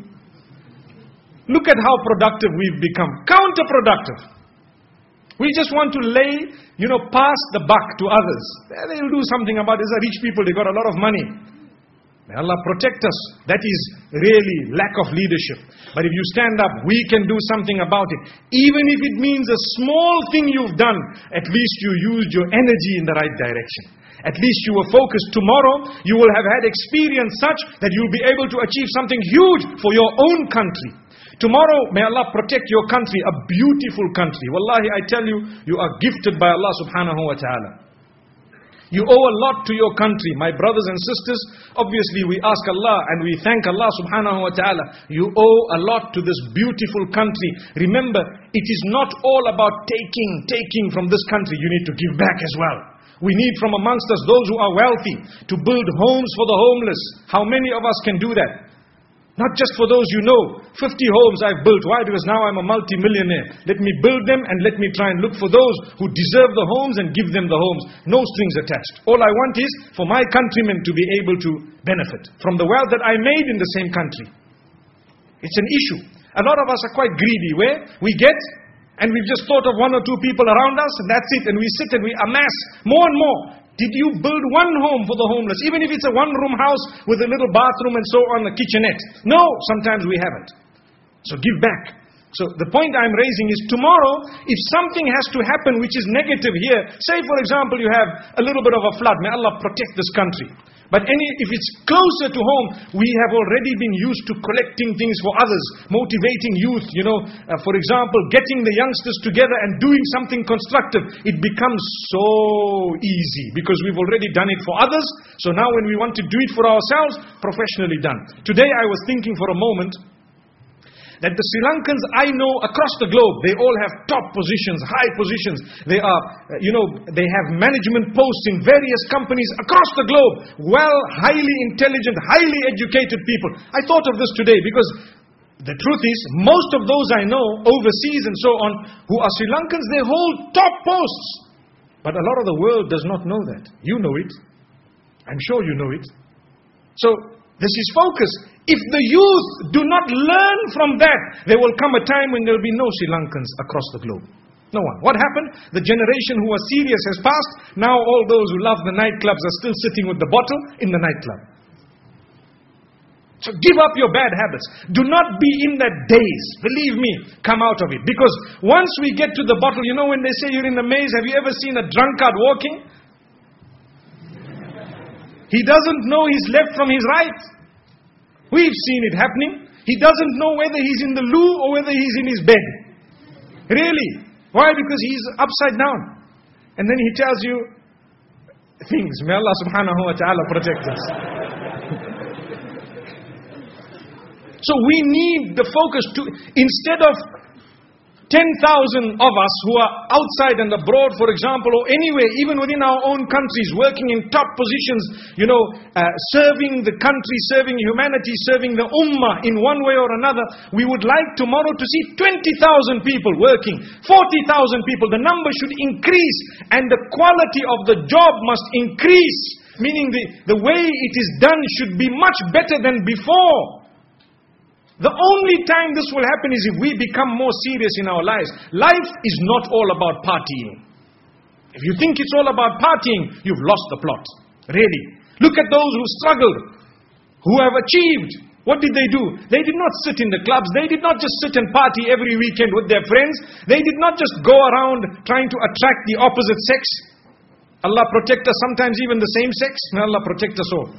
Speaker 1: Look at how productive we've become. Counterproductive. We just want to lay, pass the buck to others. They'll do something about it. These are rich people, they got a lot of money. May Allah protect us. That is really lack of leadership. But if you stand up, we can do something about it. Even if it means a small thing you've done, at least you used your energy in the right direction. At least you were focused. Tomorrow, you will have had experience such that you'll be able to achieve something huge for your own country. Tomorrow, may Allah protect your country, a beautiful country. Wallahi, I tell you, you are gifted by Allah subhanahu wa ta'ala. You owe a lot to your country. My brothers and sisters, obviously we ask Allah and we thank Allah subhanahu wa ta'ala. You owe a lot to this beautiful country. Remember, it is not all about taking from this country. You need to give back as well. We need from amongst us those who are wealthy to build homes for the homeless. How many of us can do that? Not just for those 50 homes I've built. Why? Because now I'm a multi-millionaire. Let me build them and let me try and look for those who deserve the homes and give them the homes. No strings attached. All I want is for my countrymen to be able to benefit from the wealth that I made in the same country. It's an issue. A lot of us are quite greedy, where we get and we've just thought of 1 or 2 people around us and that's it. And we sit and we amass more and more. Did you build one home for the homeless? Even if it's a one-room house with a little bathroom and so on, a kitchenette. No, sometimes we haven't. So give back. So the point I'm raising is, tomorrow, if something has to happen which is negative here, say for example you have a little bit of a flood, may Allah protect this country. But if it's closer to home, we have already been used to collecting things for others, motivating youth, for example, getting the youngsters together and doing something constructive. It becomes so easy because we've already done it for others. So now when we want to do it for ourselves, professionally done. Today I was thinking for a moment that the Sri Lankans I know across the globe, they all have top positions, high positions. They are, they have management posts in various companies across the globe. Well, highly intelligent, highly educated people. I thought of this today because the truth is, most of those I know overseas and so on, who are Sri Lankans, they hold top posts. But a lot of the world does not know that. You know it. I'm sure you know it. So, this is focus. If the youth do not learn from that, there will come a time when there will be no Sri Lankans across the globe. No one. What happened? The generation who was serious has passed. Now all those who love the nightclubs are still sitting with the bottle in the nightclub. So give up your bad habits. Do not be in that daze. Believe me, come out of it. Because once we get to the bottle, when they say you're in the maze, have you ever seen a drunkard walking? He doesn't know his left from his right. We've seen it happening. He doesn't know whether he's in the loo or whether he's in his bed. Really. Why? Because he's upside down. And then he tells you things. May Allah subhanahu wa ta'ala protect us. So we need the focus to, instead of 10,000 of us who are outside and abroad, for example, or anywhere, even within our own countries, working in top positions, serving the country, serving humanity, serving the ummah in one way or another. We would like tomorrow to see 20,000 people working, 40,000 people. The number should increase and the quality of the job must increase. Meaning the way it is done should be much better than before. The only time this will happen is if we become more serious in our lives. Life is not all about partying. If you think it's all about partying, you've lost the plot. Really. Look at those who struggled, who have achieved. What did they do? They did not sit in the clubs. They did not just sit and party every weekend with their friends. They did not just go around trying to attract the opposite sex. Allah protect us, sometimes even the same sex. May Allah protect us all.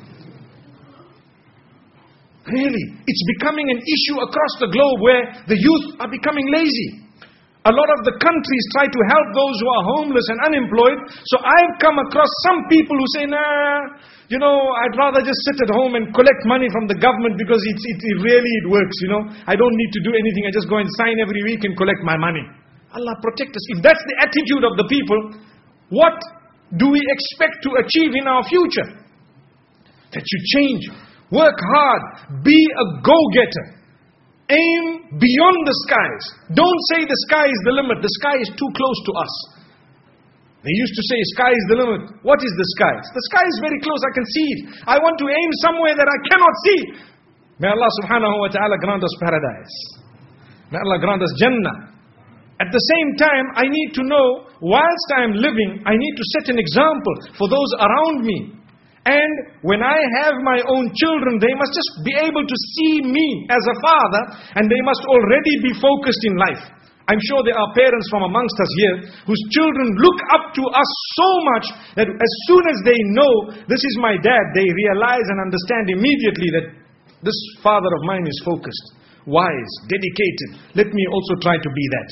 Speaker 1: Really, it's becoming an issue across the globe where the youth are becoming lazy. A lot of the countries try to help those who are homeless and unemployed. So I've come across some people who say, I'd rather just sit at home and collect money from the government because it works, I don't need to do anything. I just go and sign every week and collect my money. Allah protect us. If that's the attitude of the people, what do we expect to achieve in our future? That you change. Work hard. Be a go-getter. Aim beyond the skies. Don't say the sky is the limit. The sky is too close to us. They used to say sky is the limit. What is the sky? The sky is very close. I can see it. I want to aim somewhere that I cannot see. May Allah subhanahu wa ta'ala grant us paradise. May Allah grant us Jannah. At the same time, I need to know, whilst I am living, I need to set an example for those around me. And when I have my own children, they must just be able to see me as a father, and they must already be focused in life. I'm sure there are parents from amongst us here whose children look up to us so much that as soon as they know this is my dad, they realize and understand immediately that this father of mine is focused, wise, dedicated. Let me also try to be that.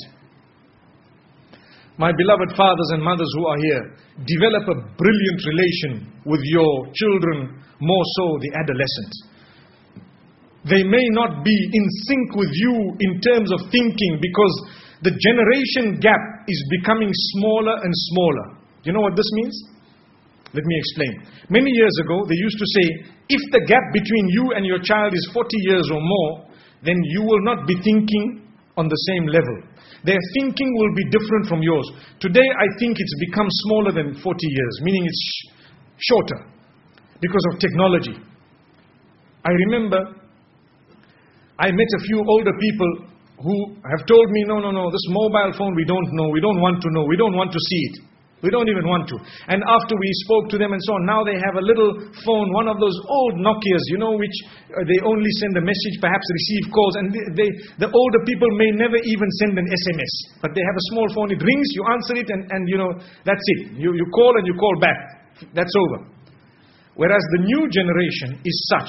Speaker 1: My beloved fathers and mothers who are here, develop a brilliant relation with your children, more so the adolescents. They may not be in sync with you in terms of thinking because the generation gap is becoming smaller and smaller. You know what this means? Let me explain. Many years ago, they used to say, if the gap between you and your child is 40 years or more, then you will not be thinking on the same level. Their thinking will be different from yours. Today, I think it's become smaller than 40 years, meaning it's shorter because of technology. I remember I met a few older people who have told me, no, this mobile phone we don't know, we don't want to know, we don't want to see it. We don't even want to. And after we spoke to them and so on, now they have a little phone, one of those old Nokias, which they only send a message, perhaps receive calls. And the older people may never even send an SMS. But they have a small phone, it rings, you answer it, and that's it. You call and you call back. That's over. Whereas the new generation is such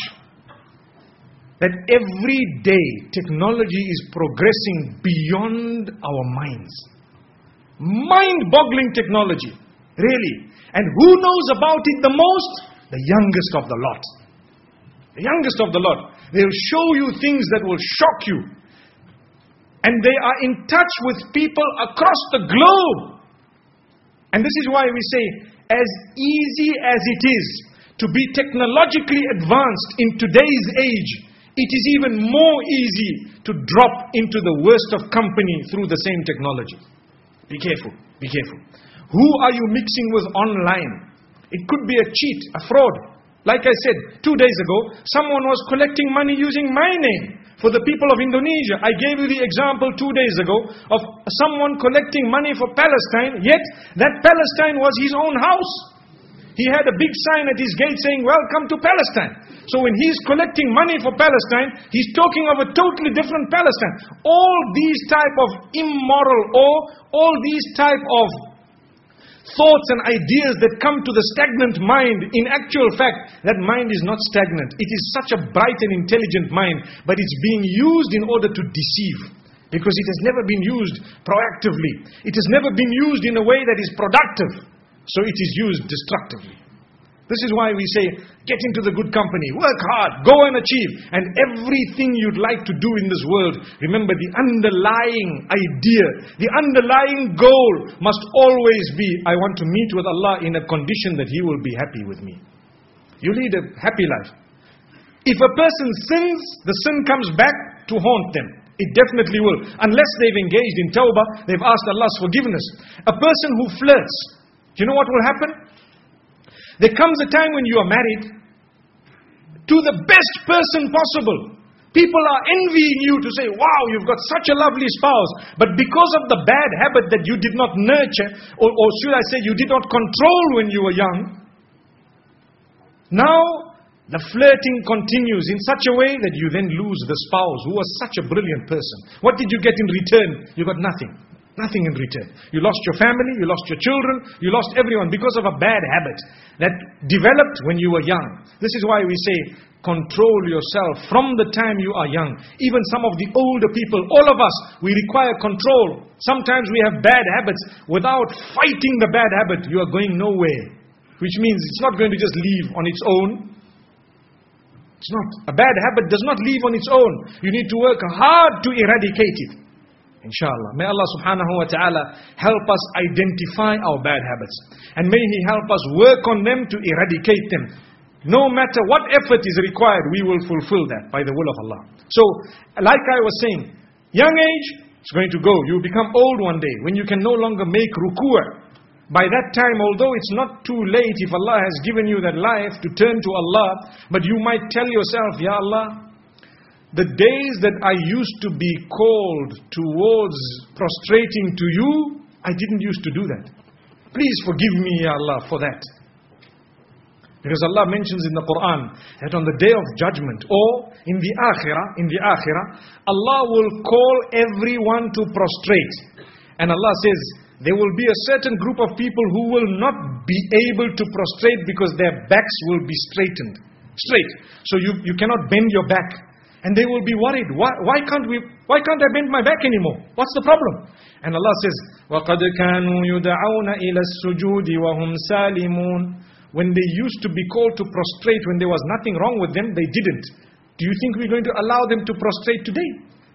Speaker 1: that every day technology is progressing beyond our minds. Mind-boggling technology, really. And who knows about it the most? The youngest of the lot. The youngest of the lot. They'll show you things that will shock you. And they are in touch with people across the globe. And this is why we say, as easy as it is to be technologically advanced in today's age, it is even more easy to drop into the worst of company through the same technology. Be careful, be careful. Who are you mixing with online? It could be a cheat, a fraud. Like I said, 2 days ago, someone was collecting money using my name for the people of Indonesia. I gave you the example 2 days ago of someone collecting money for Palestine, yet that Palestine was his own house. He had a big sign at his gate saying, "Welcome to Palestine." So when he's collecting money for Palestine, he's talking of a totally different Palestine. All these type of immoral or all these type of thoughts and ideas that come to the stagnant mind, in actual fact, that mind is not stagnant. It is such a bright and intelligent mind, but it's being used in order to deceive. Because it has never been used proactively. It has never been used in a way that is productive. So it is used destructively. This is why we say, get into the good company, work hard, go and achieve. And everything you'd like to do in this world, remember the underlying idea, the underlying goal must always be, I want to meet with Allah in a condition that He will be happy with me. You lead a happy life. If a person sins, the sin comes back to haunt them. It definitely will. Unless they've engaged in tawbah, they've asked Allah's forgiveness. A person who flirts, do you know what will happen? There comes a time when you are married to the best person possible. People are envying you to say, wow, you've got such a lovely spouse. But because of the bad habit that you did not nurture, or should I say you did not control when you were young, now the flirting continues in such a way that you then lose the spouse who was such a brilliant person. What did you get in return? You got nothing. Nothing in return. You lost your family, you lost your children, you lost everyone because of a bad habit that developed when you were young. This is why we say, control yourself from the time you are young. Even some of the older people, all of us, we require control. Sometimes we have bad habits. Without fighting the bad habit, you are going nowhere. Which means it's not going to just leave on its own. It's not. A bad habit does not leave on its own. You need to work hard to eradicate it. Inshallah. May Allah subhanahu wa ta'ala help us identify our bad habits. And may He help us work on them to eradicate them. No matter what effort is required, we will fulfill that by the will of Allah. So, like I was saying, young age, it's going to go. You become old one day when you can no longer make ruku'ah. By that time, although it's not too late if Allah has given you that life to turn to Allah, but you might tell yourself, Ya Allah, the days that I used to be called towards prostrating to you, I didn't used to do that. Please forgive me, Ya Allah, for that. Because Allah mentions in the Quran that on the day of judgment or in the akhirah, Allah will call everyone to prostrate. And Allah says, there will be a certain group of people who will not be able to prostrate because their backs will be straight. So you cannot bend your back. And they will be worried. Why can't I bend my back anymore? What's the problem? And Allah says, وَقَدْ كَانُوا يُدْعَوْنَ إِلَى السُّجُودِ وَهُمْ سَالِمُونَ. When they used to be called to prostrate, when there was nothing wrong with them, they didn't. Do you think we're going to allow them to prostrate today?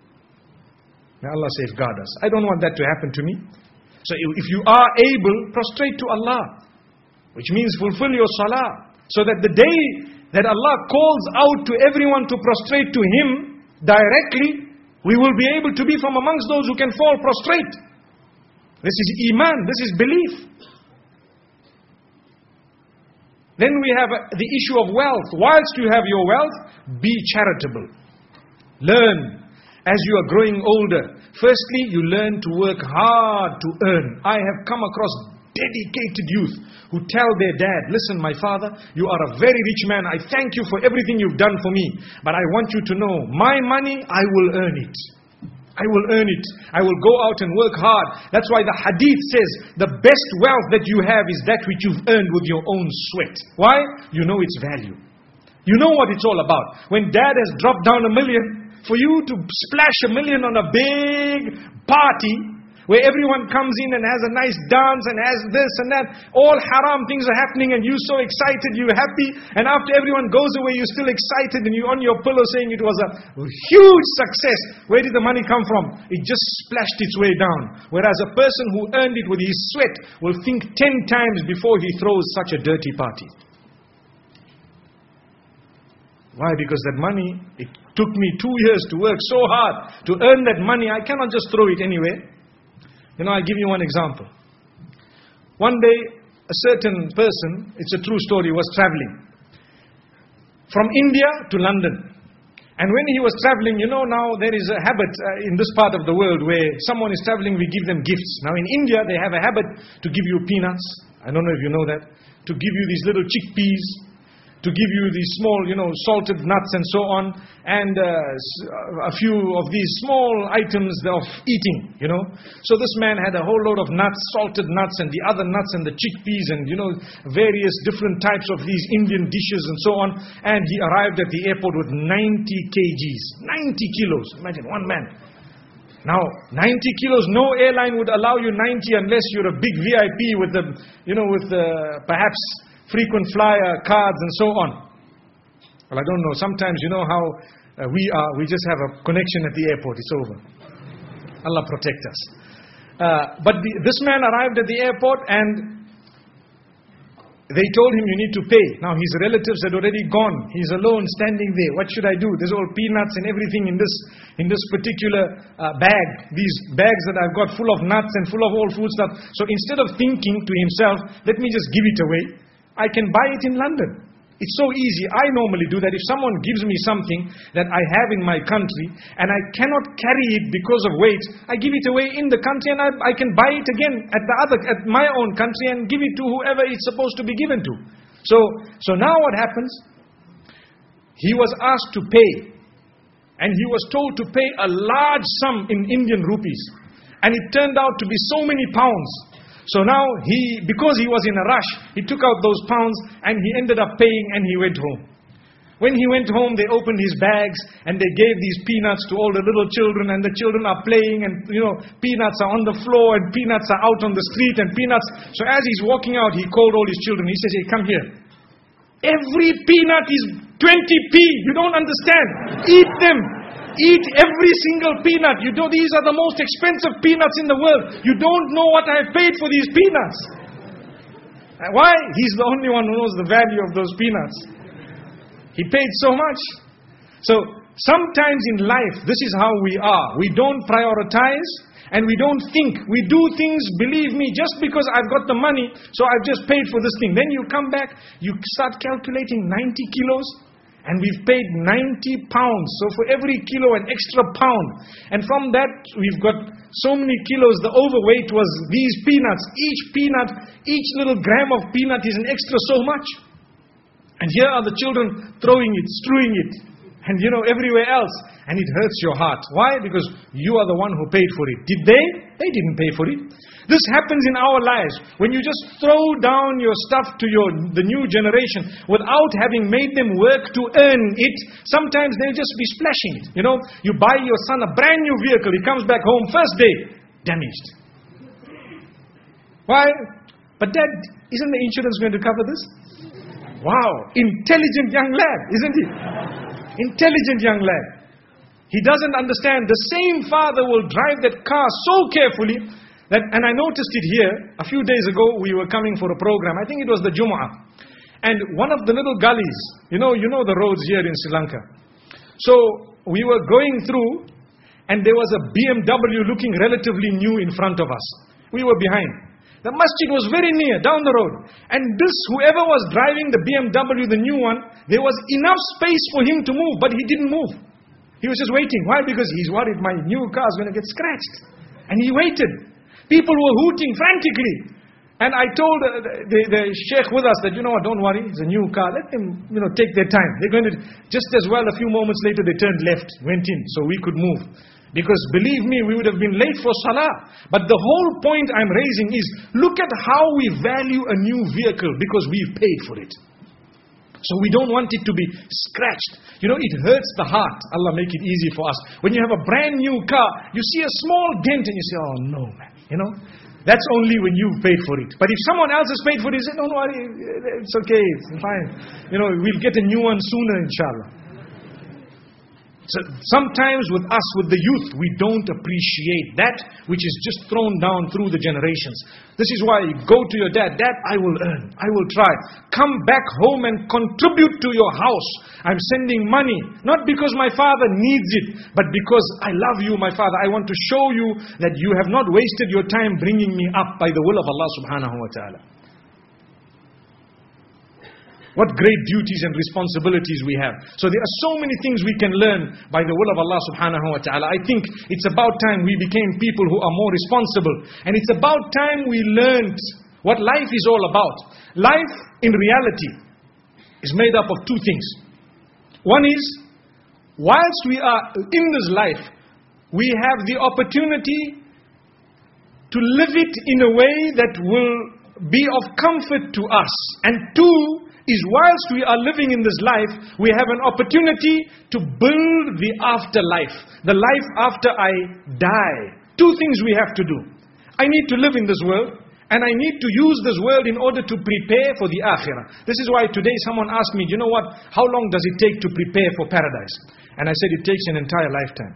Speaker 1: May Allah safeguard us. I don't want that to happen to me. So if you are able, prostrate to Allah. Which means fulfill your salah. So that the day that Allah calls out to everyone to prostrate to Him directly, we will be able to be from amongst those who can fall prostrate. This is iman, this is belief. Then we have the issue of wealth. Whilst you have your wealth, be charitable. Learn as you are growing older. Firstly, you learn to work hard to earn. I have come across dedicated youth who tell their dad, listen my father, you are a very rich man. I thank you for everything you've done for me. But I want you to know, my money, I will earn it. I will earn it. I will go out and work hard. That's why the hadith says, the best wealth that you have is that which you've earned with your own sweat. Why? You know its value. You know what it's all about. When dad has dropped down $1 million, for you to splash $1 million on a big party, where everyone comes in and has a nice dance and has this and that, all haram things are happening and you're so excited, you're happy, and after everyone goes away, you're still excited and you're on your pillow saying it was a huge success. Where did the money come from? It just splashed its way down. Whereas a person who earned it with his sweat will think 10 times before he throws such a dirty party. Why? Because that money, it took me 2 years to work so hard to earn that money. I cannot just throw it anywhere. I'll give you one example. One day, a certain person, it's a true story, was traveling from India to London. And when he was traveling, now there is a habit in this part of the world where someone is traveling, we give them gifts. Now in India, they have a habit to give you peanuts. I don't know if you know that. To give you these little chickpeas. To give you these small, salted nuts and so on. And a few of these small items of eating, So this man had a whole load of nuts, salted nuts and the other nuts and the chickpeas and, various different types of these Indian dishes and so on. And he arrived at the airport with 90 kgs. 90 kilos. Imagine, one man. Now, 90 kilos, no airline would allow you 90 unless you're a big VIP with perhaps frequent flyer cards and so on. Well, I don't know. Sometimes you know how we are. We just have a connection at the airport. It's over. Allah protect us. But this man arrived at the airport and they told him, you need to pay. Now his relatives had already gone. He's alone standing there. What should I do? There's all peanuts and everything in this particular bag. These bags that I've got full of nuts and full of all food stuff. So instead of thinking to himself, let me just give it away, I can buy it in London. It's so easy. I normally do that. If someone gives me something that I have in my country and I cannot carry it because of weight, I give it away in the country and I can buy it again at my own country and give it to whoever it's supposed to be given to. So now what happens? He was asked to pay and he was told to pay a large sum in Indian rupees, and it turned out to be so many pounds. So now because he was in a rush, he took out those pounds and he ended up paying and he went home. When he went home, they opened his bags and they gave these peanuts to all the little children, and the children are playing and peanuts are on the floor and peanuts are out on the street and peanuts. So as he's walking out, he called all his children. He says, hey, come here. Every peanut is 20p. You don't understand. Eat them. Eat every single peanut. These are the most expensive peanuts in the world. You don't know what I paid for these peanuts. Why? He's the only one who knows the value of those peanuts. He paid so much. So sometimes in life, this is how we are. We don't prioritize and we don't think. We do things, believe me, just because I've got the money, so I've just paid for this thing. Then you come back, you start calculating 90 kilos. And we've paid 90 pounds. So for every kilo, an extra pound. And from that, we've got so many kilos. The overweight was these peanuts. Each peanut, each little gram of peanut is an extra so much. And here are the children throwing it, strewing it. And everywhere else. And it hurts your heart. Why? Because you are the one who paid for it. Did they? They didn't pay for it. This happens in our lives. When you just throw down your stuff to the new generation without having made them work to earn it, sometimes they'll just be splashing it. You buy your son a brand new vehicle. He comes back home first day, damaged. Why? But Dad, isn't the insurance going to cover this? Wow, intelligent young lad, isn't he? Intelligent young lad. He doesn't understand. The same father will drive that car so carefully and I noticed it here. A few days ago, we were coming for a program. I think it was the Jumu'ah. And one of the little gullies, you know the roads here in Sri Lanka. So we were going through and there was a BMW looking relatively new in front of us. We were behind. The masjid was very near, down the road. And whoever was driving the BMW, the new one, there was enough space for him to move, but he didn't move. He was just waiting. Why? Because he's worried my new car is going to get scratched. And he waited. People were hooting frantically. And I told the sheikh with us that, you know what, don't worry, it's a new car. Let them, take their time. They're going to, just as well, a few moments later, they turned left, went in, so we could move. Because believe me, we would have been late for salah. But the whole point I'm raising is, look at how we value a new vehicle because we've paid for it. So we don't want it to be scratched. It hurts the heart. Allah make it easy for us. When you have a brand new car, you see a small dent and you say, oh no, man. That's only when you've paid for it. But if someone else has paid for it, you say, don't worry, it's okay, it's fine. We'll get a new one sooner, inshallah. So sometimes with us, with the youth, we don't appreciate that which is just thrown down through the generations. This is why you go to your dad, Dad, I will earn, I will try. Come back home and contribute to your house. I'm sending money, not because my father needs it, but because I love you, my father. I want to show you that you have not wasted your time bringing me up by the will of Allah subhanahu wa ta'ala. What great duties and responsibilities we have. So there are so many things we can learn by the will of Allah subhanahu wa ta'ala. I think it's about time we became people who are more responsible. And it's about time we learned what life is all about. Life, in reality, is made up of two things. One is, whilst we are in this life, we have the opportunity to live it in a way that will be of comfort to us. And two, is whilst we are living in this life, we have an opportunity to build the afterlife. The life after I die. Two things we have to do. I need to live in this world, and I need to use this world in order to prepare for the akhirah. This is why today someone asked me, you know what, how long does it take to prepare for paradise? And I said it takes an entire lifetime.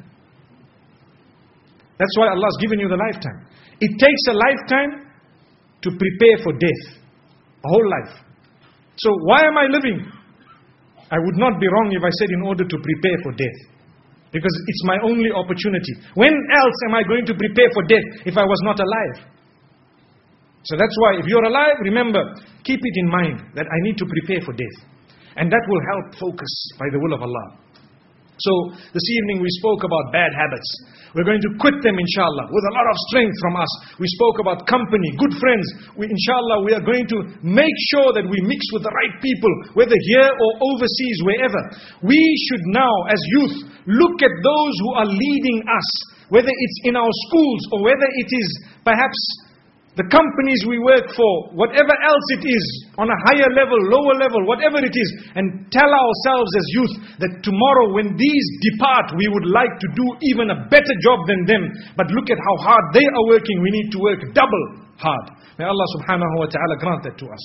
Speaker 1: That's why Allah's given you the lifetime. It takes a lifetime to prepare for death. A whole life. So why am I living? I would not be wrong if I said in order to prepare for death. Because it's my only opportunity. When else am I going to prepare for death if I was not alive? So that's why if you're alive, remember, keep it in mind that I need to prepare for death. And that will help focus by the will of Allah. So this evening we spoke about bad habits. We're going to quit them inshallah with a lot of strength from us. We spoke about company, good friends. Inshallah we are going to make sure that we mix with the right people, whether here or overseas, wherever. We should now as youth look at those who are leading us, whether it's in our schools or whether it is perhaps the companies we work for, whatever else it is, on a higher level, lower level, whatever it is, and tell ourselves as youth that tomorrow when these depart, we would like to do even a better job than them. But look at how hard they are working. We need to work double hard. May Allah subhanahu wa ta'ala grant that to us.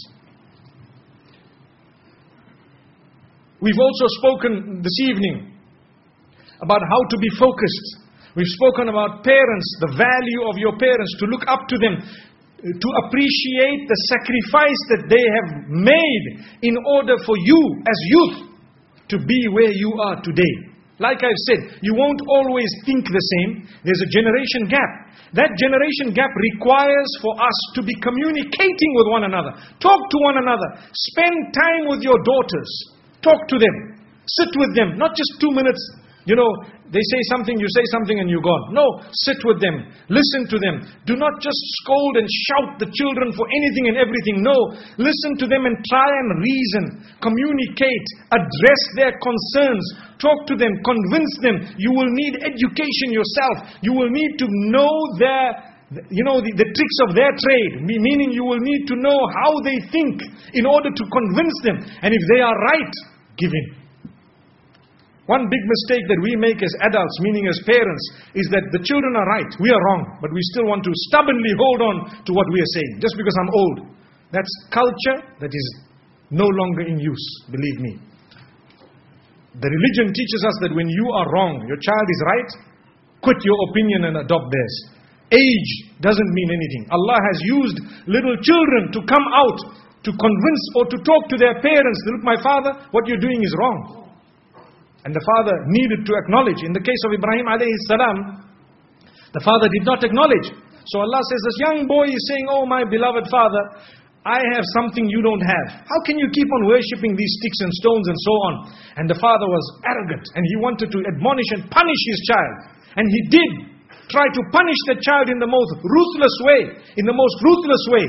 Speaker 1: We've also spoken this evening about how to be focused. We've spoken about parents, the value of your parents, to look up to them, to appreciate the sacrifice that they have made in order for you as youth to be where you are today. Like I've said, you won't always think the same. There's a generation gap. That generation gap requires for us to be communicating with one another. Talk to one another. Spend time with your daughters. Talk to them. Sit with them. Not just 2 minutes. They say something, you say something and you're gone. No, sit with them. Listen to them. Do not just scold and shout the children for anything and everything. No, listen to them and try and reason. Communicate. Address their concerns. Talk to them. Convince them. You will need education yourself. You will need to know the tricks of their trade. Meaning you will need to know how they think in order to convince them. And if they are right, give in. One big mistake that we make as adults, meaning as parents, is that the children are right, we are wrong, but we still want to stubbornly hold on to what we are saying, just because I'm old. That's culture that is no longer in use, believe me. The religion teaches us that when you are wrong, your child is right, quit your opinion and adopt theirs. Age doesn't mean anything. Allah has used little children to come out, to convince or to talk to their parents. Look, my father, what you're doing is wrong. And the father needed to acknowledge. In the case of Ibrahim alayhi salam, the father did not acknowledge. So Allah says, this young boy is saying, oh my beloved father, I have something you don't have. How can you keep on worshipping these sticks and stones and so on? And the father was arrogant and he wanted to admonish and punish his child. And he did try to punish the child in the most ruthless way. In the most ruthless way.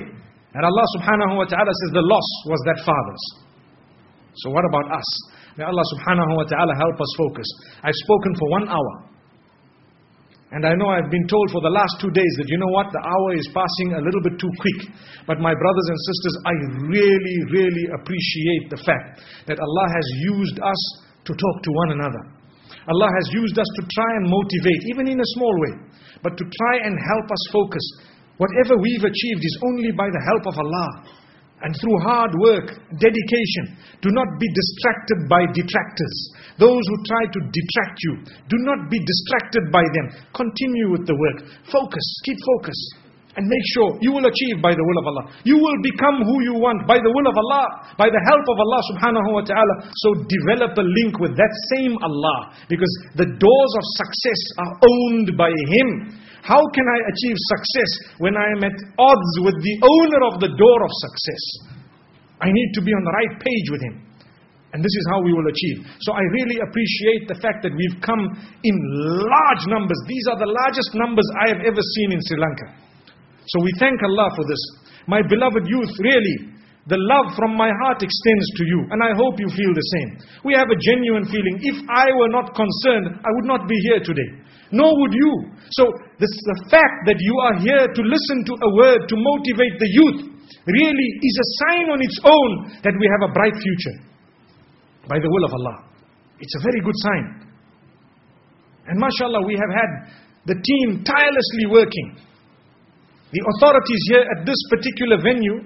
Speaker 1: And Allah subhanahu wa ta'ala says the loss was that father's. So what about us? May Allah subhanahu wa ta'ala help us focus. I've spoken for 1 hour. And I know I've been told for the last 2 days that, you know what, the hour is passing a little bit too quick. But my brothers and sisters, I really, really appreciate the fact that Allah has used us to talk to one another. Allah has used us to try and motivate, even in a small way, but to try and help us focus. Whatever we've achieved is only by the help of Allah. And through hard work, dedication. Do not be distracted by detractors. Those who try to detract you, do not be distracted by them. Continue with the work. Focus, keep focus. And make sure you will achieve by the will of Allah. You will become who you want by the will of Allah, by the help of Allah subhanahu wa ta'ala. So develop a link with that same Allah. Because the doors of success are owned by Him. How can I achieve success when I am at odds with the owner of the door of success? I need to be on the right page with Him. And this is how we will achieve. So I really appreciate the fact that we've come in large numbers. These are the largest numbers I have ever seen in Sri Lanka. So we thank Allah for this. My beloved youth, really, the love from my heart extends to you. And I hope you feel the same. We have a genuine feeling. If I were not concerned, I would not be here today. Nor would you. So the fact that you are here to listen to a word to motivate the youth really is a sign on its own that we have a bright future. By the will of Allah. It's a very good sign. And mashallah, we have had the team tirelessly working. The authorities here at this particular venue,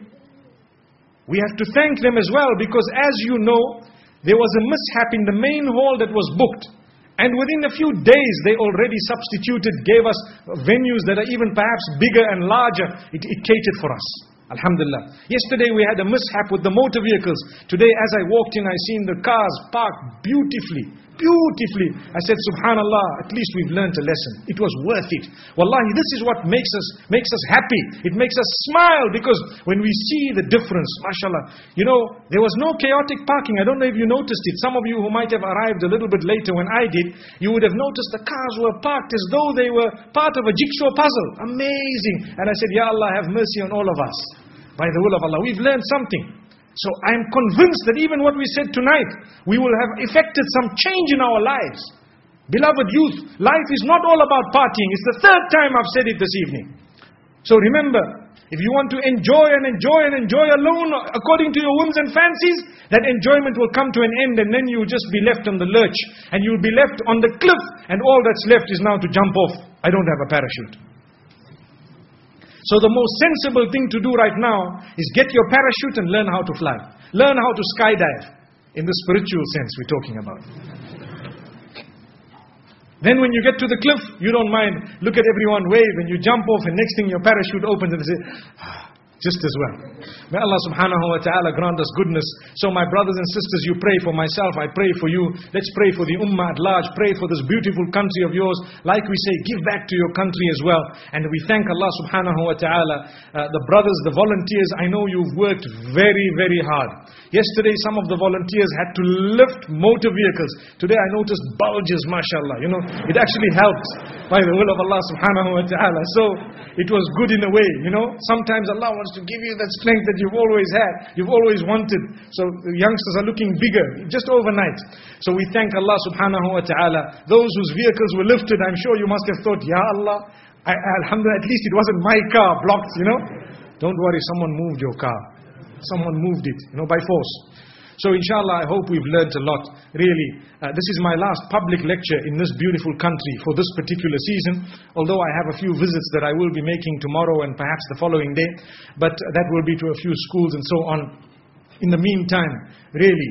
Speaker 1: we have to thank them as well, because as you know, there was a mishap in the main hall that was booked. And within a few days, they already substituted, gave us venues that are even perhaps bigger and larger. It catered for us. Alhamdulillah. Yesterday we had a mishap with the motor vehicles. Today as I walked in, I seen the cars parked beautifully. Beautifully. I said, Subhanallah, at least we've learnt a lesson. It was worth it. Wallahi, this is what makes us happy. It makes us smile, because when we see the difference, mashallah, you know, there was no chaotic parking. I don't know if you noticed it. Some of you who might have arrived a little bit later when I did, you would have noticed the cars were parked as though they were part of a jigsaw puzzle. Amazing. And I said, Ya Allah, have mercy on all of us. By the will of Allah, we've learned something. So I am convinced that even what we said tonight, we will have effected some change in our lives. Beloved youth, life is not all about partying. It's the third time I've said it this evening. So remember, if you want to enjoy alone according to your whims and fancies, that enjoyment will come to an end, and then you'll just be left on the lurch. And you'll be left on the cliff, and all that's left is now to jump off. I don't have a parachute. So the most sensible thing to do right now is get your parachute and learn how to fly. Learn how to skydive. In the spiritual sense we're talking about. Then when you get to the cliff, you don't mind. Look at everyone wave and you jump off, and next thing your parachute opens and they say, just as well. May Allah subhanahu wa ta'ala grant us goodness. So my brothers and sisters, you pray for myself, I pray for you. Let's pray for the ummah at large. Pray for this beautiful country of yours. Like we say, give back to your country as well. And we thank Allah subhanahu wa ta'ala. The brothers, the volunteers, I know you've worked very, very hard. Yesterday some of the volunteers had to lift motor vehicles. Today I noticed bulges, mashallah. You know, it actually helped by the will of Allah subhanahu wa ta'ala. So it was good in a way, you know. Sometimes Allah wants to give you that strength that you've always had, you've always wanted. So the youngsters are looking bigger, just overnight. So we thank Allah subhanahu wa ta'ala. Those whose vehicles were lifted, I'm sure you must have thought, Ya Allah, alhamdulillah, at least it wasn't my car blocked, you know. Don't worry, someone moved your car. Someone moved it, you know, by force. So inshallah, I hope we've learned a lot. Really, this is my last public lecture in this beautiful country for this particular season. Although I have a few visits that I will be making tomorrow and perhaps the following day. But that will be to a few schools and so on. In the meantime, really,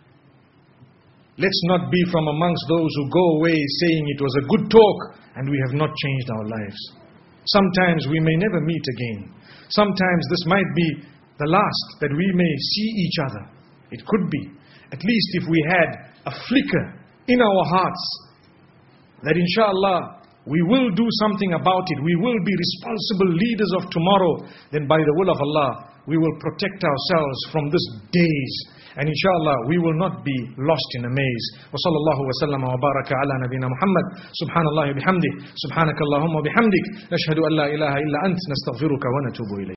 Speaker 1: let's not be from amongst those who go away saying it was a good talk and we have not changed our lives. Sometimes we may never meet again. Sometimes this might be the last that we may see each other. It could be, at least if we had a flicker in our hearts, that inshallah we will do something about it. We will be responsible leaders of tomorrow. Then by the will of Allah, we will protect ourselves from this daze. And inshallah, we will not be lost in a maze. Wa sallallahu wa sallam wa baraka ala nabina Muhammad. Subhanallah bihamdi. Subhanakallahumma bihamdik. Nashhadu an la ilaha illa ant. Nastaghfiruka wa natubu ilayk.